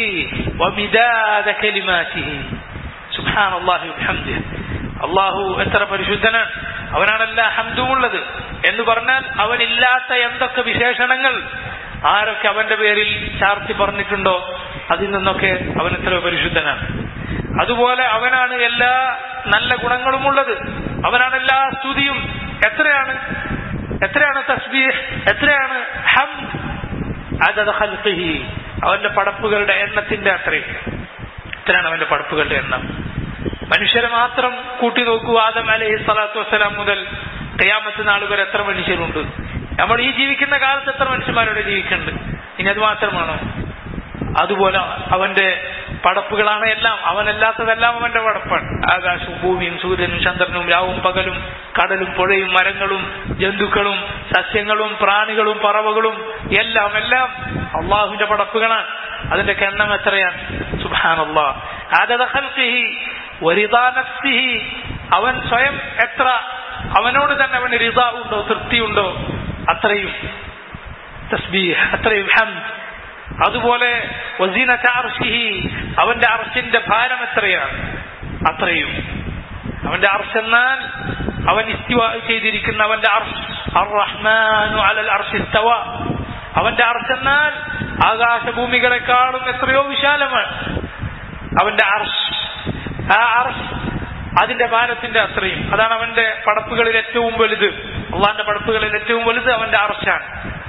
വമിദാദ കലിമാതിഹി. സുബ്ഹാനല്ലാഹി വബിഹംദിഹി, അല്ലാഹു എത്ര പരിശുദ്ധനാണ്, അവനാണ് എല്ലാ ഹംദുമുള്ളത് എന്ന് പറഞ്ഞാൽ അവനില്ലാത്ത എന്തൊക്കെ വിശേഷണങ്ങൾ ആരൊക്കെ അവന്റെ പേരിൽ ചാർത്തി പറഞ്ഞിട്ടുണ്ടോ അതിൽ നിന്നൊക്കെ അവൻ എത്ര പരിശുദ്ധനാണ്. അതുപോലെ അവനാണ് എല്ലാ നല്ല ഗുണങ്ങളും ഉള്ളത്, അവനാണ് എല്ലാ സ്തുതിയും. എത്രയാണ് എത്രയാണ് തസ്ബീഹ്, എത്രയാണ് ഹംദ്. അദദ ഖൽഖിഹി, അവന്റെ പടപ്പുകളുടെ എണ്ണത്തിന്റെ അത്രയും. എത്രയാണ് അവന്റെ പടപ്പുകളുടെ എണ്ണം. മനുഷ്യരെ മാത്രം കൂട്ടി നോക്കൂ. ആദം അലൈഹി സ്വലാത്തു വസ്സലാം മുതൽ ഖിയാമത്ത് നാൾ വരെ എത്ര മനുഷ്യരുണ്ട്. നമ്മൾ ഈ ജീവിക്കുന്ന കാലത്ത് എത്ര മനുഷ്യന്മാരോട് ജീവിക്കുന്നുണ്ട്. ഇനി അത് മാത്രമാണോ? അതുപോലെ അവന്റെ പടപ്പുകളാണ് എല്ലാം. അവനല്ലാത്തതെല്ലാം അവന്റെ പടപ്പാണ്. ആകാശവും ഭൂമിയും സൂര്യനും ചന്ദ്രനും രാവും പകലും കടലും പുഴയും മരങ്ങളും ജന്തുക്കളും സസ്യങ്ങളും പ്രാണികളും പറവകളും എല്ലാം എല്ലാം അള്ളാഹുവിന്റെ പടപ്പുകളാണ്. അതിന്റെ എണ്ണം എത്രയാണ്. സുബ്ഹാനല്ലാഹ്. അദദ ഖൽഖിഹി വറിദാ നഫ്സിഹി, അവൻ സ്വയം എത്ര, അവനോട് തന്നെ അവന് റിദാ ഉണ്ടോ, തൃപ്തിയുണ്ടോ, അത്രയും തസ്ബീഹ്, അത്രയും ഹംദ്. അതുപോലെ വസീനത അർശിഹി, അവന്റെ അർശിന്റെ ഭാരം എത്രയാണ്, അത്രയും. അവന്റെ അർശ് എന്നാൽ അവൻ ഇസ്തിവാ ചെയ്തിരിക്കുന്ന അവന്റെ അർശ്. അർ-റഹ്മാനു അലൽ അർശി ഇസ്തവാ, അവന്റെ അർശ് എന്നാൽ ആകാശഭൂമികളെക്കാളും എത്രയോ വിശാലമാണ് അവന്റെ അർശ്. ആ അർശ് അതിന്റെ ഭാരത്തിന്റെ അത്രയും. അതാണ് അവന്റെ പടപ്പുകളിൽ ഏറ്റവും വലുത്. അള്ളാന്റെ പടപ്പുകളിൽ ഏറ്റവും വലുത് അവന്റെ അർശാണ്.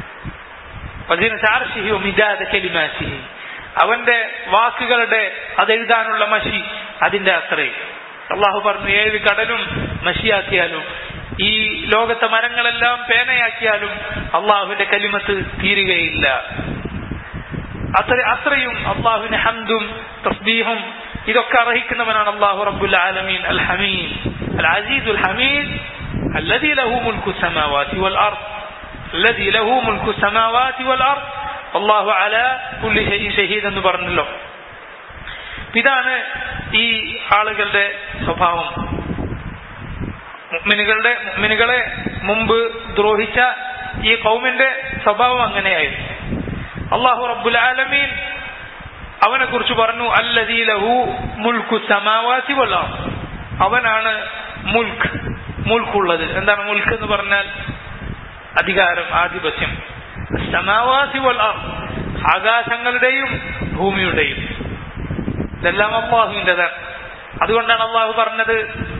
അവന്റെ വാക്കുകളുടെ അതെഴുതാനുള്ള മഷി, അതിന്റെ അത്രയും. അള്ളാഹു പറഞ്ഞു, ഏഴ് കടലും മഷിയാക്കിയാലും ഈ ലോകത്തെ മരങ്ങളെല്ലാം പേനയാക്കിയാലും അള്ളാഹുവിന്റെ കലിമത്ത് തീരുകയില്ല. അത്ര അത്രയും അള്ളാഹുവിന് ഹംദും തസ്ബീഹും ഇതൊക്കെ അർഹിക്കുന്നവനാണ് അള്ളാഹു റബ്ബുൽ ആലമീൻ. അൽ ഹമീദ് അൽ അസീസുൽ ഹമീദ് അല്ലദീ ലഹു മുൽക്കു സമാവാതി വൽ അർദ് അല്ലദീ ലഹു മുൽക്കു സമാവാതി വൽ അർദ് അല്ലാഹു അലാ കുല്ലി ഷൈഇൻ ഷഹീദ് എന്ന് പറഞ്ഞല്ലോ. ഇതാണ് ഈ ആളുകളുടെ സ്വഭാവം. മുഅ്മിനുകളുടെ മുഅ്മിനുകളെ മുമ്പ് ദ്രോഹിച്ച ഈ ഖൗമിന്റെ സ്വഭാവം അങ്ങനെയായിരുന്നു. അല്ലാഹു റബ്ബുൽ ആലമീൻ അവനെ കുറിച്ച് പറഞ്ഞു, അല്ലദീ ലഹു മുൽക്കു സമാവാതി വൽ അർദ്, അവനാണ് മുൽക്ക്, മുൽക്കുള്ളത്. എന്താണ് മുൽക്ക് എന്ന് പറഞ്ഞാൽ? അധികാരം, ആധിപത്യം. സമാവാതി വൽ അർദ്, ആകാശങ്ങളുടെയും ഭൂമിയുടെയും, ഇതെല്ലാം അല്ലാഹുവിൻ്റെതാണ്. അതുകൊണ്ടാണ് അല്ലാഹു പറഞ്ഞത്,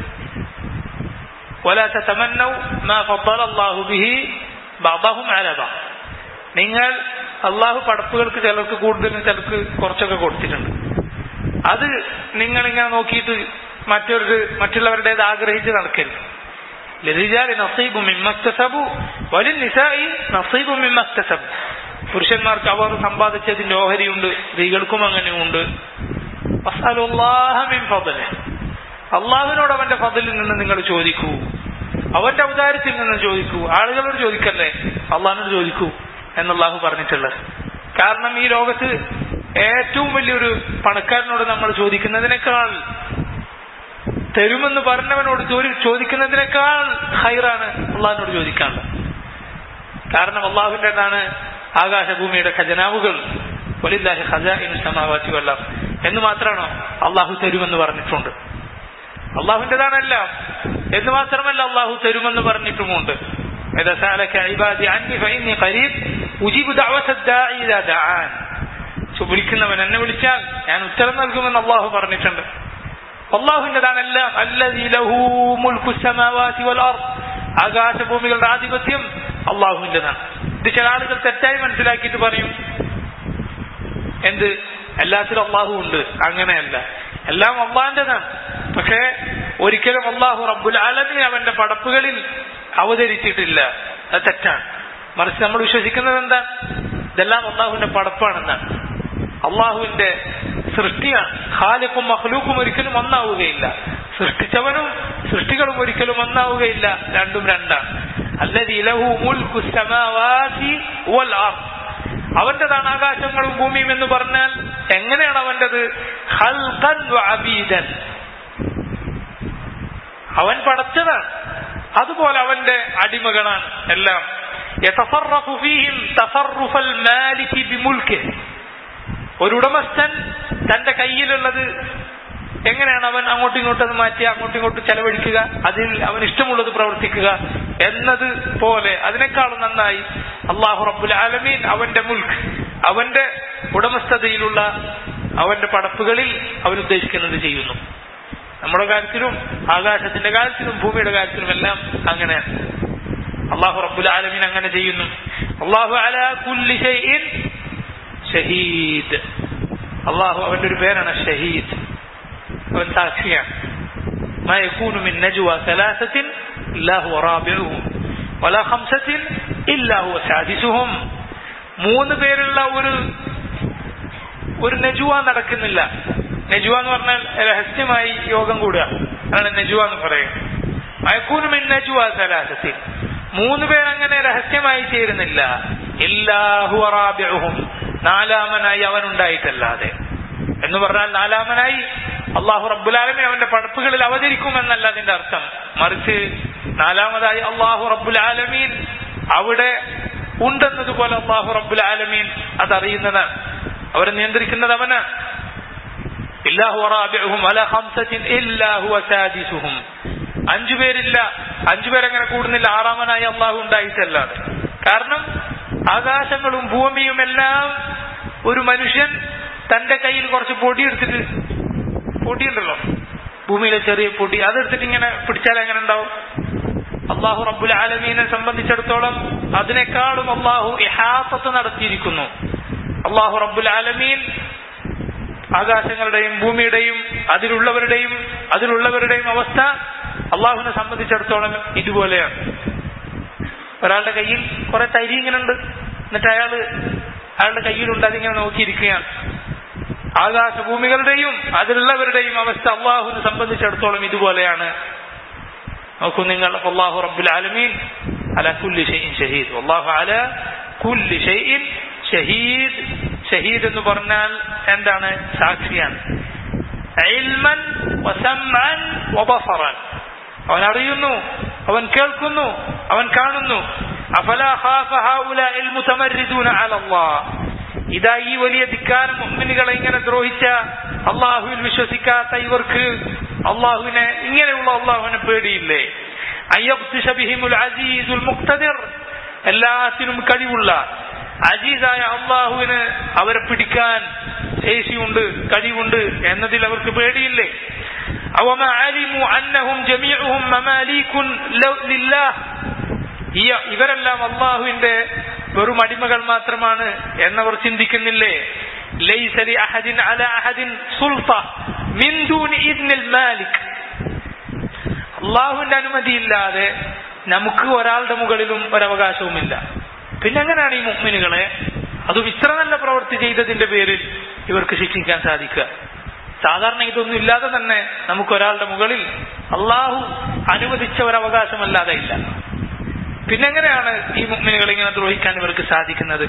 വലാ തതമന്നൗ മാ ഫദ്ദല അല്ലാഹു ബിഹി ബഅദഹും അലാ ബഅദ്, നിങ്ങൾ അള്ളാഹു പടപ്പുകൾക്ക് ചിലർക്ക് കൂടുതലും ചിലർക്ക് കുറച്ചൊക്കെ കൊടുത്തിട്ടുണ്ട്. അത് നിങ്ങളിങ്ങനെ നോക്കിയിട്ട് മറ്റൊരു മറ്റുള്ളവരുടേത് ആഗ്രഹിച്ച് നടക്കരുത്. ലിർരിജാലി നസീബു മിമ്മാ ഇക്തസബു വലിന്നിസാഇ നസീബു മിമ്മാ ഇക്തസബു, പുരുഷന്മാർക്ക് അവർ സമ്പാദിച്ചതിന്റെ ഓഹരിയുണ്ട്, സ്ത്രീകൾക്കും അങ്ങനെയുണ്ട്. വസ്അലുല്ലാഹ മിൻ ഫദ്ലിഹി, അള്ളാഹുവിനോട് അവന്റെ ഫദ്ലിൽ നിന്ന് നിങ്ങൾ ചോദിക്കൂ, അവന്റെ ഔദാര്യത്തിൽ നിന്ന് ചോദിക്കൂ. ആളുകളോട് ചോദിക്കല്ലേ, അള്ളാഹിനോട് ചോദിക്കൂ എന്നല്ലാഹു പറഞ്ഞിട്ടുള്ളത്. കാരണം ഈ ലോകത്ത് ഏറ്റവും വലിയൊരു പണക്കാരനോട് നമ്മൾ ചോദിക്കുന്നതിനേക്കാൾ, തരുമെന്ന് പറഞ്ഞവനോട് ചോദിക്കുന്നതിനേക്കാൾ ഹൈറാണ് അള്ളാഹിനോട് ചോദിക്കാനുള്ളത്. കാരണം അള്ളാഹുവിൻ്റെതാണ് ആകാശഭൂമിയുടെ ഖജനാവുകൾ. വലില്ലാഹി ഖസാഇനു സമാവാതി വൽ അർദ് എന്ന് മാത്രമാണോ അള്ളാഹു തരുമെന്ന് പറഞ്ഞിട്ടുണ്ട്. അള്ളാഹുവിൻ്റെതാണെല്ലാം എന്ന് മാത്രമല്ല, അള്ളാഹു തരുമെന്ന് പറഞ്ഞിട്ടുമുണ്ട്. إذا سألك عبادي عني فإني قريب أجيب دعوة الداعي إذا دعان. വിളിക്കുന്നവൻ എന്നെ വിളിച്ചാൽ ഞാൻ ഉത്തരം നൽകുമെന്ന് അള്ളാഹു പറഞ്ഞിട്ടുണ്ട്. അള്ളാഹുവിൻ്റെതാണെല്ലാം. അല്ലദീ ലഹു മുൽക്കു സമാവാതി വൽ അർദ്, ആകാശഭൂമികളുടെ ആധിപത്യം അള്ളാഹുവിൻ്റെതാണ്. ഇത് ചില ആളുകൾ തെറ്റായി മനസ്സിലാക്കിയിട്ട് പറയും എന്ത് എല്ലാത്തിലും അള്ളാഹു ഉണ്ട്. അങ്ങനെയല്ല, എല്ലാം അള്ളാഹിന്റെതാണ്. പക്ഷേ ഒരിക്കലും അള്ളാഹു റബ്ബുൽ ആലമീൻ അവന്റെ പടപ്പുകളിൽ അവതരിച്ചിട്ടില്ല. അത് തെറ്റാണ്. മറിച്ച് നമ്മൾ വിശ്വസിക്കുന്നത് എന്താ? ഇതെല്ലാം അള്ളാഹുവിന്റെ പടപ്പാണെന്നാണ്, അള്ളാഹുവിന്റെ സൃഷ്ടിയാണ്. ഖാലിഖും മഖ്ലൂഖും ഒരിക്കലും ഒന്നാവുകയില്ല. സൃഷ്ടിച്ചവനും സൃഷ്ടികളും ഒരിക്കലും ഒന്നാവുകയില്ല. രണ്ടും രണ്ടാണ്. അല്ലദീ ലഹു മുൽക്കു സ്സമാവാതി വൽ അർദ്, അവന്റേതാണ് ആകാശങ്ങളും ഭൂമിയും എന്ന് പറഞ്ഞാൽ എങ്ങനെയാണ് അവന്റേത്? ഖൽഖൻ വഅബീദൻ, അവൻ പടച്ചതാണ്, അതുപോലെ അവന്റെ അടിമകളാണ് എല്ലാം. യതഫറഖു ഫീഹിം തഫറുഫൽ മാലികി ബിമുൽകിഹി, ഒരു ഉടമസ്ഥൻ തന്റെ കയ്യിലുള്ളത് എങ്ങനെയാണ് അവൻ അങ്ങോട്ടും ഇങ്ങോട്ടും അത് മാറ്റി അങ്ങോട്ടും ഇങ്ങോട്ടും ചെലവഴിക്കുക, അതിൽ അവൻ ഇഷ്ടമുള്ളത് പ്രവർത്തിക്കുക എന്നത് പോലെ അതിനേക്കാളും നന്നായി അല്ലാഹു റബ്ബുൽ ആലമീൻ അവന്റെ മുൽക്ക്, അവന്റെ ഉടമസ്ഥതയിലുള്ള അവന്റെ പടപ്പുകളിൽ അവൻ ഉദ്ദേശിക്കുന്നത് ചെയ്യുന്നു. നമ്മുടെ കാര്യത്തിലും ആകാശത്തിന്റെ കാര്യത്തിലും ഭൂമിയുടെ കാര്യത്തിലും എല്ലാം അങ്ങനെയാണ്. അല്ലാഹു റബ്ബുൽ ആലമീൻ അങ്ങനെ ചെയ്യുന്നു. അല്ലാഹു അലാ കുല്ലി ഷൈഇൻ ഷഹീദ്, അല്ലാഹു അവന്റെ ഒരു പേരാണ് ഷഹീദ്, അവൻ സാക്ഷിയാണ്. മാ യകൂനു മിൻ നജ്വാ സലാസത്തിൻ ഇല്ലാ ഹുവ റാബിഉഹും വലാ ഖംസത്തിൻ ഇല്ലാ ഹുവ സാദിസുഹും, മൂന്ന് പേരുള്ള ഒരു ഒരു നജ്വ നടക്കുന്നില്ല. നജ്വ എന്ന് പറഞ്ഞാൽ രഹസ്യമായി യോഗം കൂടുക, അതാണ് നജ്വ എന്ന് പറയുന്നത്. മാ യകൂനു മിൻ നജ്വാ സലാസത്തിൻ, മൂന്ന് പേരങ്ങനെ രഹസ്യമായി ചേരുന്നില്ല. ഇല്ലാ ഹുവ റാബിഉഹും, നാലാമനായി അവൻ ഉണ്ടായിട്ടല്ലാതെ. എന്ന് പറഞ്ഞാൽ നാലാമനായി അള്ളാഹു റബ്ബുൽ ആലമീൻ അവന്റെ പടപ്പുകളിൽ അവതരിക്കുമെന്നല്ല അതിന്റെ അർത്ഥം. മറിച്ച് നാലാമതായി അള്ളാഹു റബ്ബുൽ ആലമീൻ അവിടെ ഉണ്ടെന്നതുപോലെ അള്ളാഹു റബ്ബുൽ ആലമീൻ അതറിയുന്നതാണ്, അവരെ നിയന്ത്രിക്കുന്നത് അവനാണ്. ഇല്ലാ ഹുവ റാബിഉഹും വലാ ഖംസത്തിൻ ഇല്ലാ ഹുവ സാദിസുഹും, അഞ്ചു പേരില്ല, അഞ്ചു പേരങ്ങനെ കൂടുന്നില്ല, ആറാമനായി അള്ളാഹു ഉണ്ടായിട്ടല്ലാതെ. കാരണം ആകാശങ്ങളും ഭൂമിയും എല്ലാം ഒരു മനുഷ്യൻ തന്റെ കയ്യിൽ കുറച്ച് പൊടി എടുത്തിട്ട്, പൊടിയുണ്ടല്ലോ ഭൂമിയിലെ ചെറിയ പൊടി, അതെടുത്തിട്ട് ഇങ്ങനെ പിടിച്ചാൽ എങ്ങനെ ഉണ്ടാവും? അള്ളാഹു റബ്ബുൽ ആലമീനെ സംബന്ധിച്ചിടത്തോളം അതിനേക്കാളും അള്ളാഹു ഇഹാത്തത്ത് നടത്തിയിരിക്കുന്നു. അള്ളാഹു റബ്ബുൽ ആലമീൻ ആകാശങ്ങളുടെയും ഭൂമിയുടെയും അതിലുള്ളവരുടെയും അതിലുള്ളവരുടെയും അവസ്ഥ അള്ളാഹുവിനെ സംബന്ധിച്ചിടത്തോളം ഇതുപോലെയാണ്. ഒരാളുടെ കയ്യിൽ കുറെ തരി ഇങ്ങനെ ഉണ്ട്, എന്നിട്ട് അയാള് അയാളുടെ കയ്യിലുണ്ട്, അതിങ്ങനെ നോക്കിയിരിക്കുകയാണ്. ആകാശഭൂമികളുടെയും അതിലുള്ളവരുടെയും അവസ്ഥ അള്ളാഹുവിനെ സംബന്ധിച്ചിടത്തോളം ഇതുപോലെയാണ്. നോക്കൂ നിങ്ങൾ, അല്ലാഹു റബ്ബുൽ ആലമീൻ അലാ കുല്ലി ഷൈഇൻ ഷഹീദ്, അല്ലാഹു അലാ കുല്ലി ഷൈഇൻ ഷഹീദ്. ഷഹീദ് എന്ന് പറഞ്ഞാൽ എന്താണ്? സാക്ഷിയാണ്. ഇൽമൻ വസംഅൻ വബസറൻ, അവൻ അറിയുന്നു, അവൻ കേൾക്കുന്നു, അവൻ കാണുന്നു. അഫലാ ഖാഫ ഹൗലാഇൽ മുതമർരിദൂന അലല്ലാഹ്, ഇതാ ഈ വലിയ ധിക്കാരം മുഅ്മിനുകളെ ഇങ്ങനെ ദ്രോഹിച്ച, അള്ളാഹുവിൽ വിശ്വസിക്കാത്ത ഇവർക്ക് അള്ളാഹുവിനെ, ഇങ്ങനെയുള്ള അള്ളാഹുവിനെ പേടിയില്ലേ? അയ്യബ്തിശ ബിഹിമുൽ അസീസുൽ മുഖ്തദിർ, എല്ലാത്തിനും കഴിവുള്ള അജീസായ അള്ളാഹുവിന് അവരെ പിടിക്കാൻ ശേഷിയുണ്ട്, കഴിവുണ്ട് എന്നതിൽ അവർക്ക് പേടിയില്ലേ? അവമാ അലിമു അന്നഹും ജമീഉഹും മമാലീകുൻ ലില്ലാഹ്, ഇവരെല്ലാം അള്ളാഹുവിന്റെ വെറും അടിമകൾ മാത്രമാണ് എന്നവർ ചിന്തിക്കുന്നില്ലേ? ലൈസ ലി അഹദിൻ അലാ അഹദിൻ സുൽത മിൻ ദൂനി ഇദ്നിൽ മാലിക്, അള്ളാഹുവിന്റെ അനുമതിയില്ലാതെ നമുക്ക് ഒരാളുടെ മുകളിലും ഒരവകാശവുമില്ല. പിന്നെ എങ്ങനെയാണ് ഈ മുഅ്മിനുകളെ, അതും ഇത്ര നല്ല പ്രവൃത്തി ചെയ്തതിന്റെ പേരിൽ ഇവർക്ക് ശിക്ഷിക്കാൻ സാധിക്കുക? സാധാരണ ഇതൊന്നും ഇല്ലാതെ തന്നെ നമുക്ക് ഒരാളുടെ മുകളിൽ അള്ളാഹു അനുവദിച്ച ഒരവകാശമല്ലാതെ ഇല്ല. പിന്നെങ്ങനെയാണ് ഈ മുഅ്മിനുകൾ ഇങ്ങനെ ദ്രോഹിക്കാൻ ഇവർക്ക് സാധിക്കുന്നത്?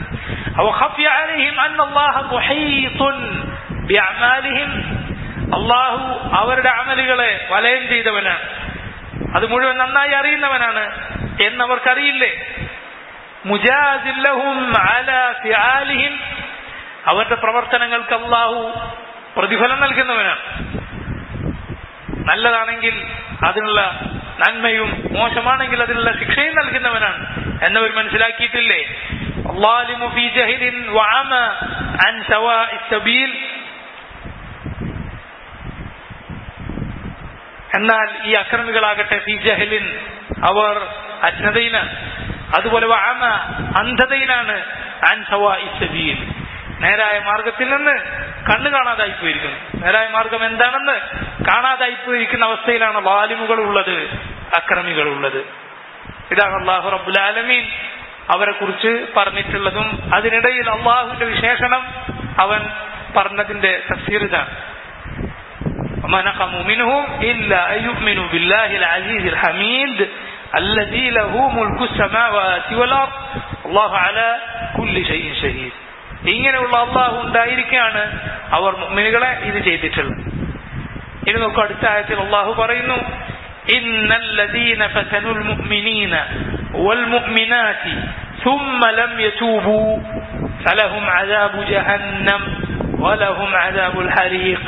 അള്ളാഹു അവരുടെ അമലുകളെ വലയം ചെയ്തവനാണ്, അത് മുഴുവൻ നന്നായി അറിയുന്നവനാണ് എന്നവർക്കറിയില്ലേ? മുജാസിൻ ലഹും അലാ ഫിആലിഹിം, അവരുടെ പ്രവർത്തനങ്ങൾക്ക് അള്ളാഹു പ്രതിഫലം നൽകുന്നവനാണ്. നല്ലതാണെങ്കിൽ അതിനുള്ള നന്മയും മോശമാണെങ്കിൽ അതിനുള്ള ശിക്ഷയും നൽകുന്നവനാണ് എന്നവർ മനസ്സിലാക്കിയിട്ടില്ലേ? അല്ലാലിമു ഫീ ജഹലിൻ വഅമ അൻ സവാഇ സബീൽ, എന്നാൽ ഈ അക്രമികളാകട്ടെ ഫീ ജഹലിൻ, അവർ അജ്ഞതയിലാണ്. അതുപോലെ വഅമ അന്ധതയിലാണ് അൻ സവാഇ സബീൽ, നേരായ മാർഗത്തിൽ നിന്ന് കണ്ണു കാണാതായി പോയിരിക്കുന്നു. നേരായ മാർഗം എന്താണെന്ന് കാണാതായി പോയിരിക്കുന്ന അവസ്ഥയിലാണ് വാലിമുകൾ ഉള്ളത്, അക്രമികൾ ഉള്ളത്. ഇതാണ് അല്ലാഹു റബ്ബുൽ ആലമീൻ അവരെ കുറിച്ച് പറഞ്ഞിട്ടുള്ളതും അതിനിടയിൽ അള്ളാഹുവിന്റെ വിശേഷണം അവൻ പറഞ്ഞതിന്റെ തഫ്സീർ ഇതാണ്. وما نقموا منهم إلا أن يؤمنوا بالله العزيز الحميد الذي له ملك السماوات والأرض والله على كل شيء شهيد. ഇങ്ങനെയുള്ള അള്ളാഹു ഉണ്ടായിരിക്കുകയാണ് അവർ മുഅ്മിനുകളെ ഇത് ചെയ്തിട്ടുള്ളത്. ഇനി നോക്കൂ, അടുത്ത ആയത്തിൽ അള്ളാഹു പറയുന്നു, ഇന്നൽ ലദീന ഫതനുൽ മുഅ്മിനീന വൽ മുഅ്മിനാതി ثم لم يتوبوا فلهم عذاب جهنم ولهم عذاب الحريق.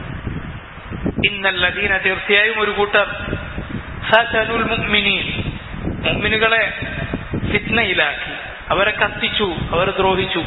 ഇന്നൽ ലദീന, തീർച്ചയായും ഒരു കൂട്ടർ, ഫതനുൽ മുഅ്മിനീൻ, മുഅ്മിനുകളെ ഫിത്നയിലാക്കി, അവരെ കത്തിച്ചു, അവരെ ദ്രോഹിച്ചു.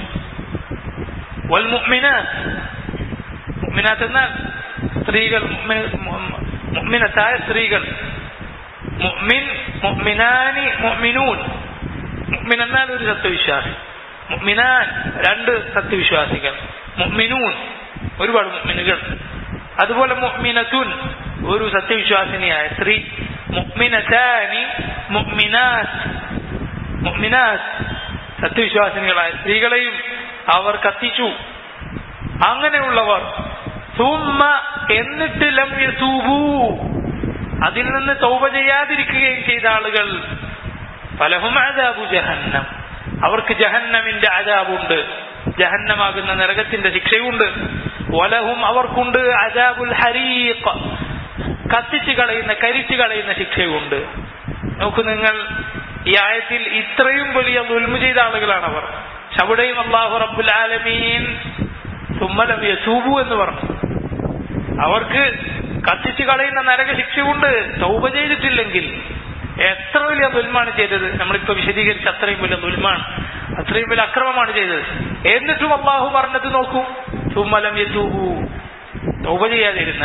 വൽ മുഅ്മിനാത്ത്, മുഅ്മിനാത്ത് എന്നാൽ സ്ത്രീകൾ, മുഅ്മിനത്തായ സ്ത്രീകൾ. മുഅ്മിൻ, മുഅ്മിനാനി, മുഅ്മിനൂൻ. മുഅ്മിൻ എന്നാൽ ഒരു സത്യവിശ്വാസി, മുഅ്മിനാൻ രണ്ട് സത്യവിശ്വാസികൾ, മുഅ്മിനൂൻ ഒരുപാട് മുഅ്മിനുകൾ. അതുപോലെ മുഅ്മിനത്തുൻ ഒരു സത്യവിശ്വാസിനിയായ സ്ത്രീ, മുഅ്മിനതാനി, മുഅ്മിനാത്ത്, മുഅ്മിനാത്ത് സത്യവിശ്വാസിനികളായ സ്ത്രീകളെയും അവർ കത്തിച്ചു. അങ്ങനെയുള്ളവർ സുമ്മ എന്നിട്ട് ലം യതൂബൂ, അതിൽ നിന്ന് തൗബ ചെയ്യാതിരിക്കുകയും ചെയ്ത ആളുകൾ, ഫലഹും അദാബു ജഹന്നം, അവർക്ക് ജഹന്നമിന്റെ അദാബുണ്ട്, ജഹന്നമാകുന്ന നരകത്തിന്റെ ശിക്ഷയുണ്ട്. വലഹും അവർക്കുണ്ട് അദാബുൽ ഹരീഖ്, കത്തിച്ചു കളയുന്ന, കരിച്ചു കളയുന്ന ശിക്ഷയുണ്ട്. നോക്കൂ നിങ്ങൾ, ഈ ആയത്തിൽ ഇത്രയും വലിയ ദുൽമ ചെയ്ത ആളുകളാണ് അവർ. അവിടെയും അല്ലാഹു റബ്ബുൽ ആലമീൻ സുമ്മ ലം യതൂബു എന്ന് പറഞ്ഞു. അവർക്ക് കത്തിച്ചു കളയുന്ന നരക ശിക്ഷയുണ്ട് തൗബ ചെയ്തിട്ടില്ലെങ്കിൽ. എത്ര വലിയ ദുൽമാണ് ചെയ്തത്, നമ്മളിപ്പോ വിശദീകരിച്ച അത്രയും വലിയ ദുൽമാണ്, അത്രയും വലിയ അക്രമമാണ് ചെയ്തത്. എന്നിട്ടും അല്ലാഹു പറഞ്ഞത് നോക്കൂ, സുമ്മ ലം യതൂബു, തൗബ ചെയ്യാതിരുന്ന.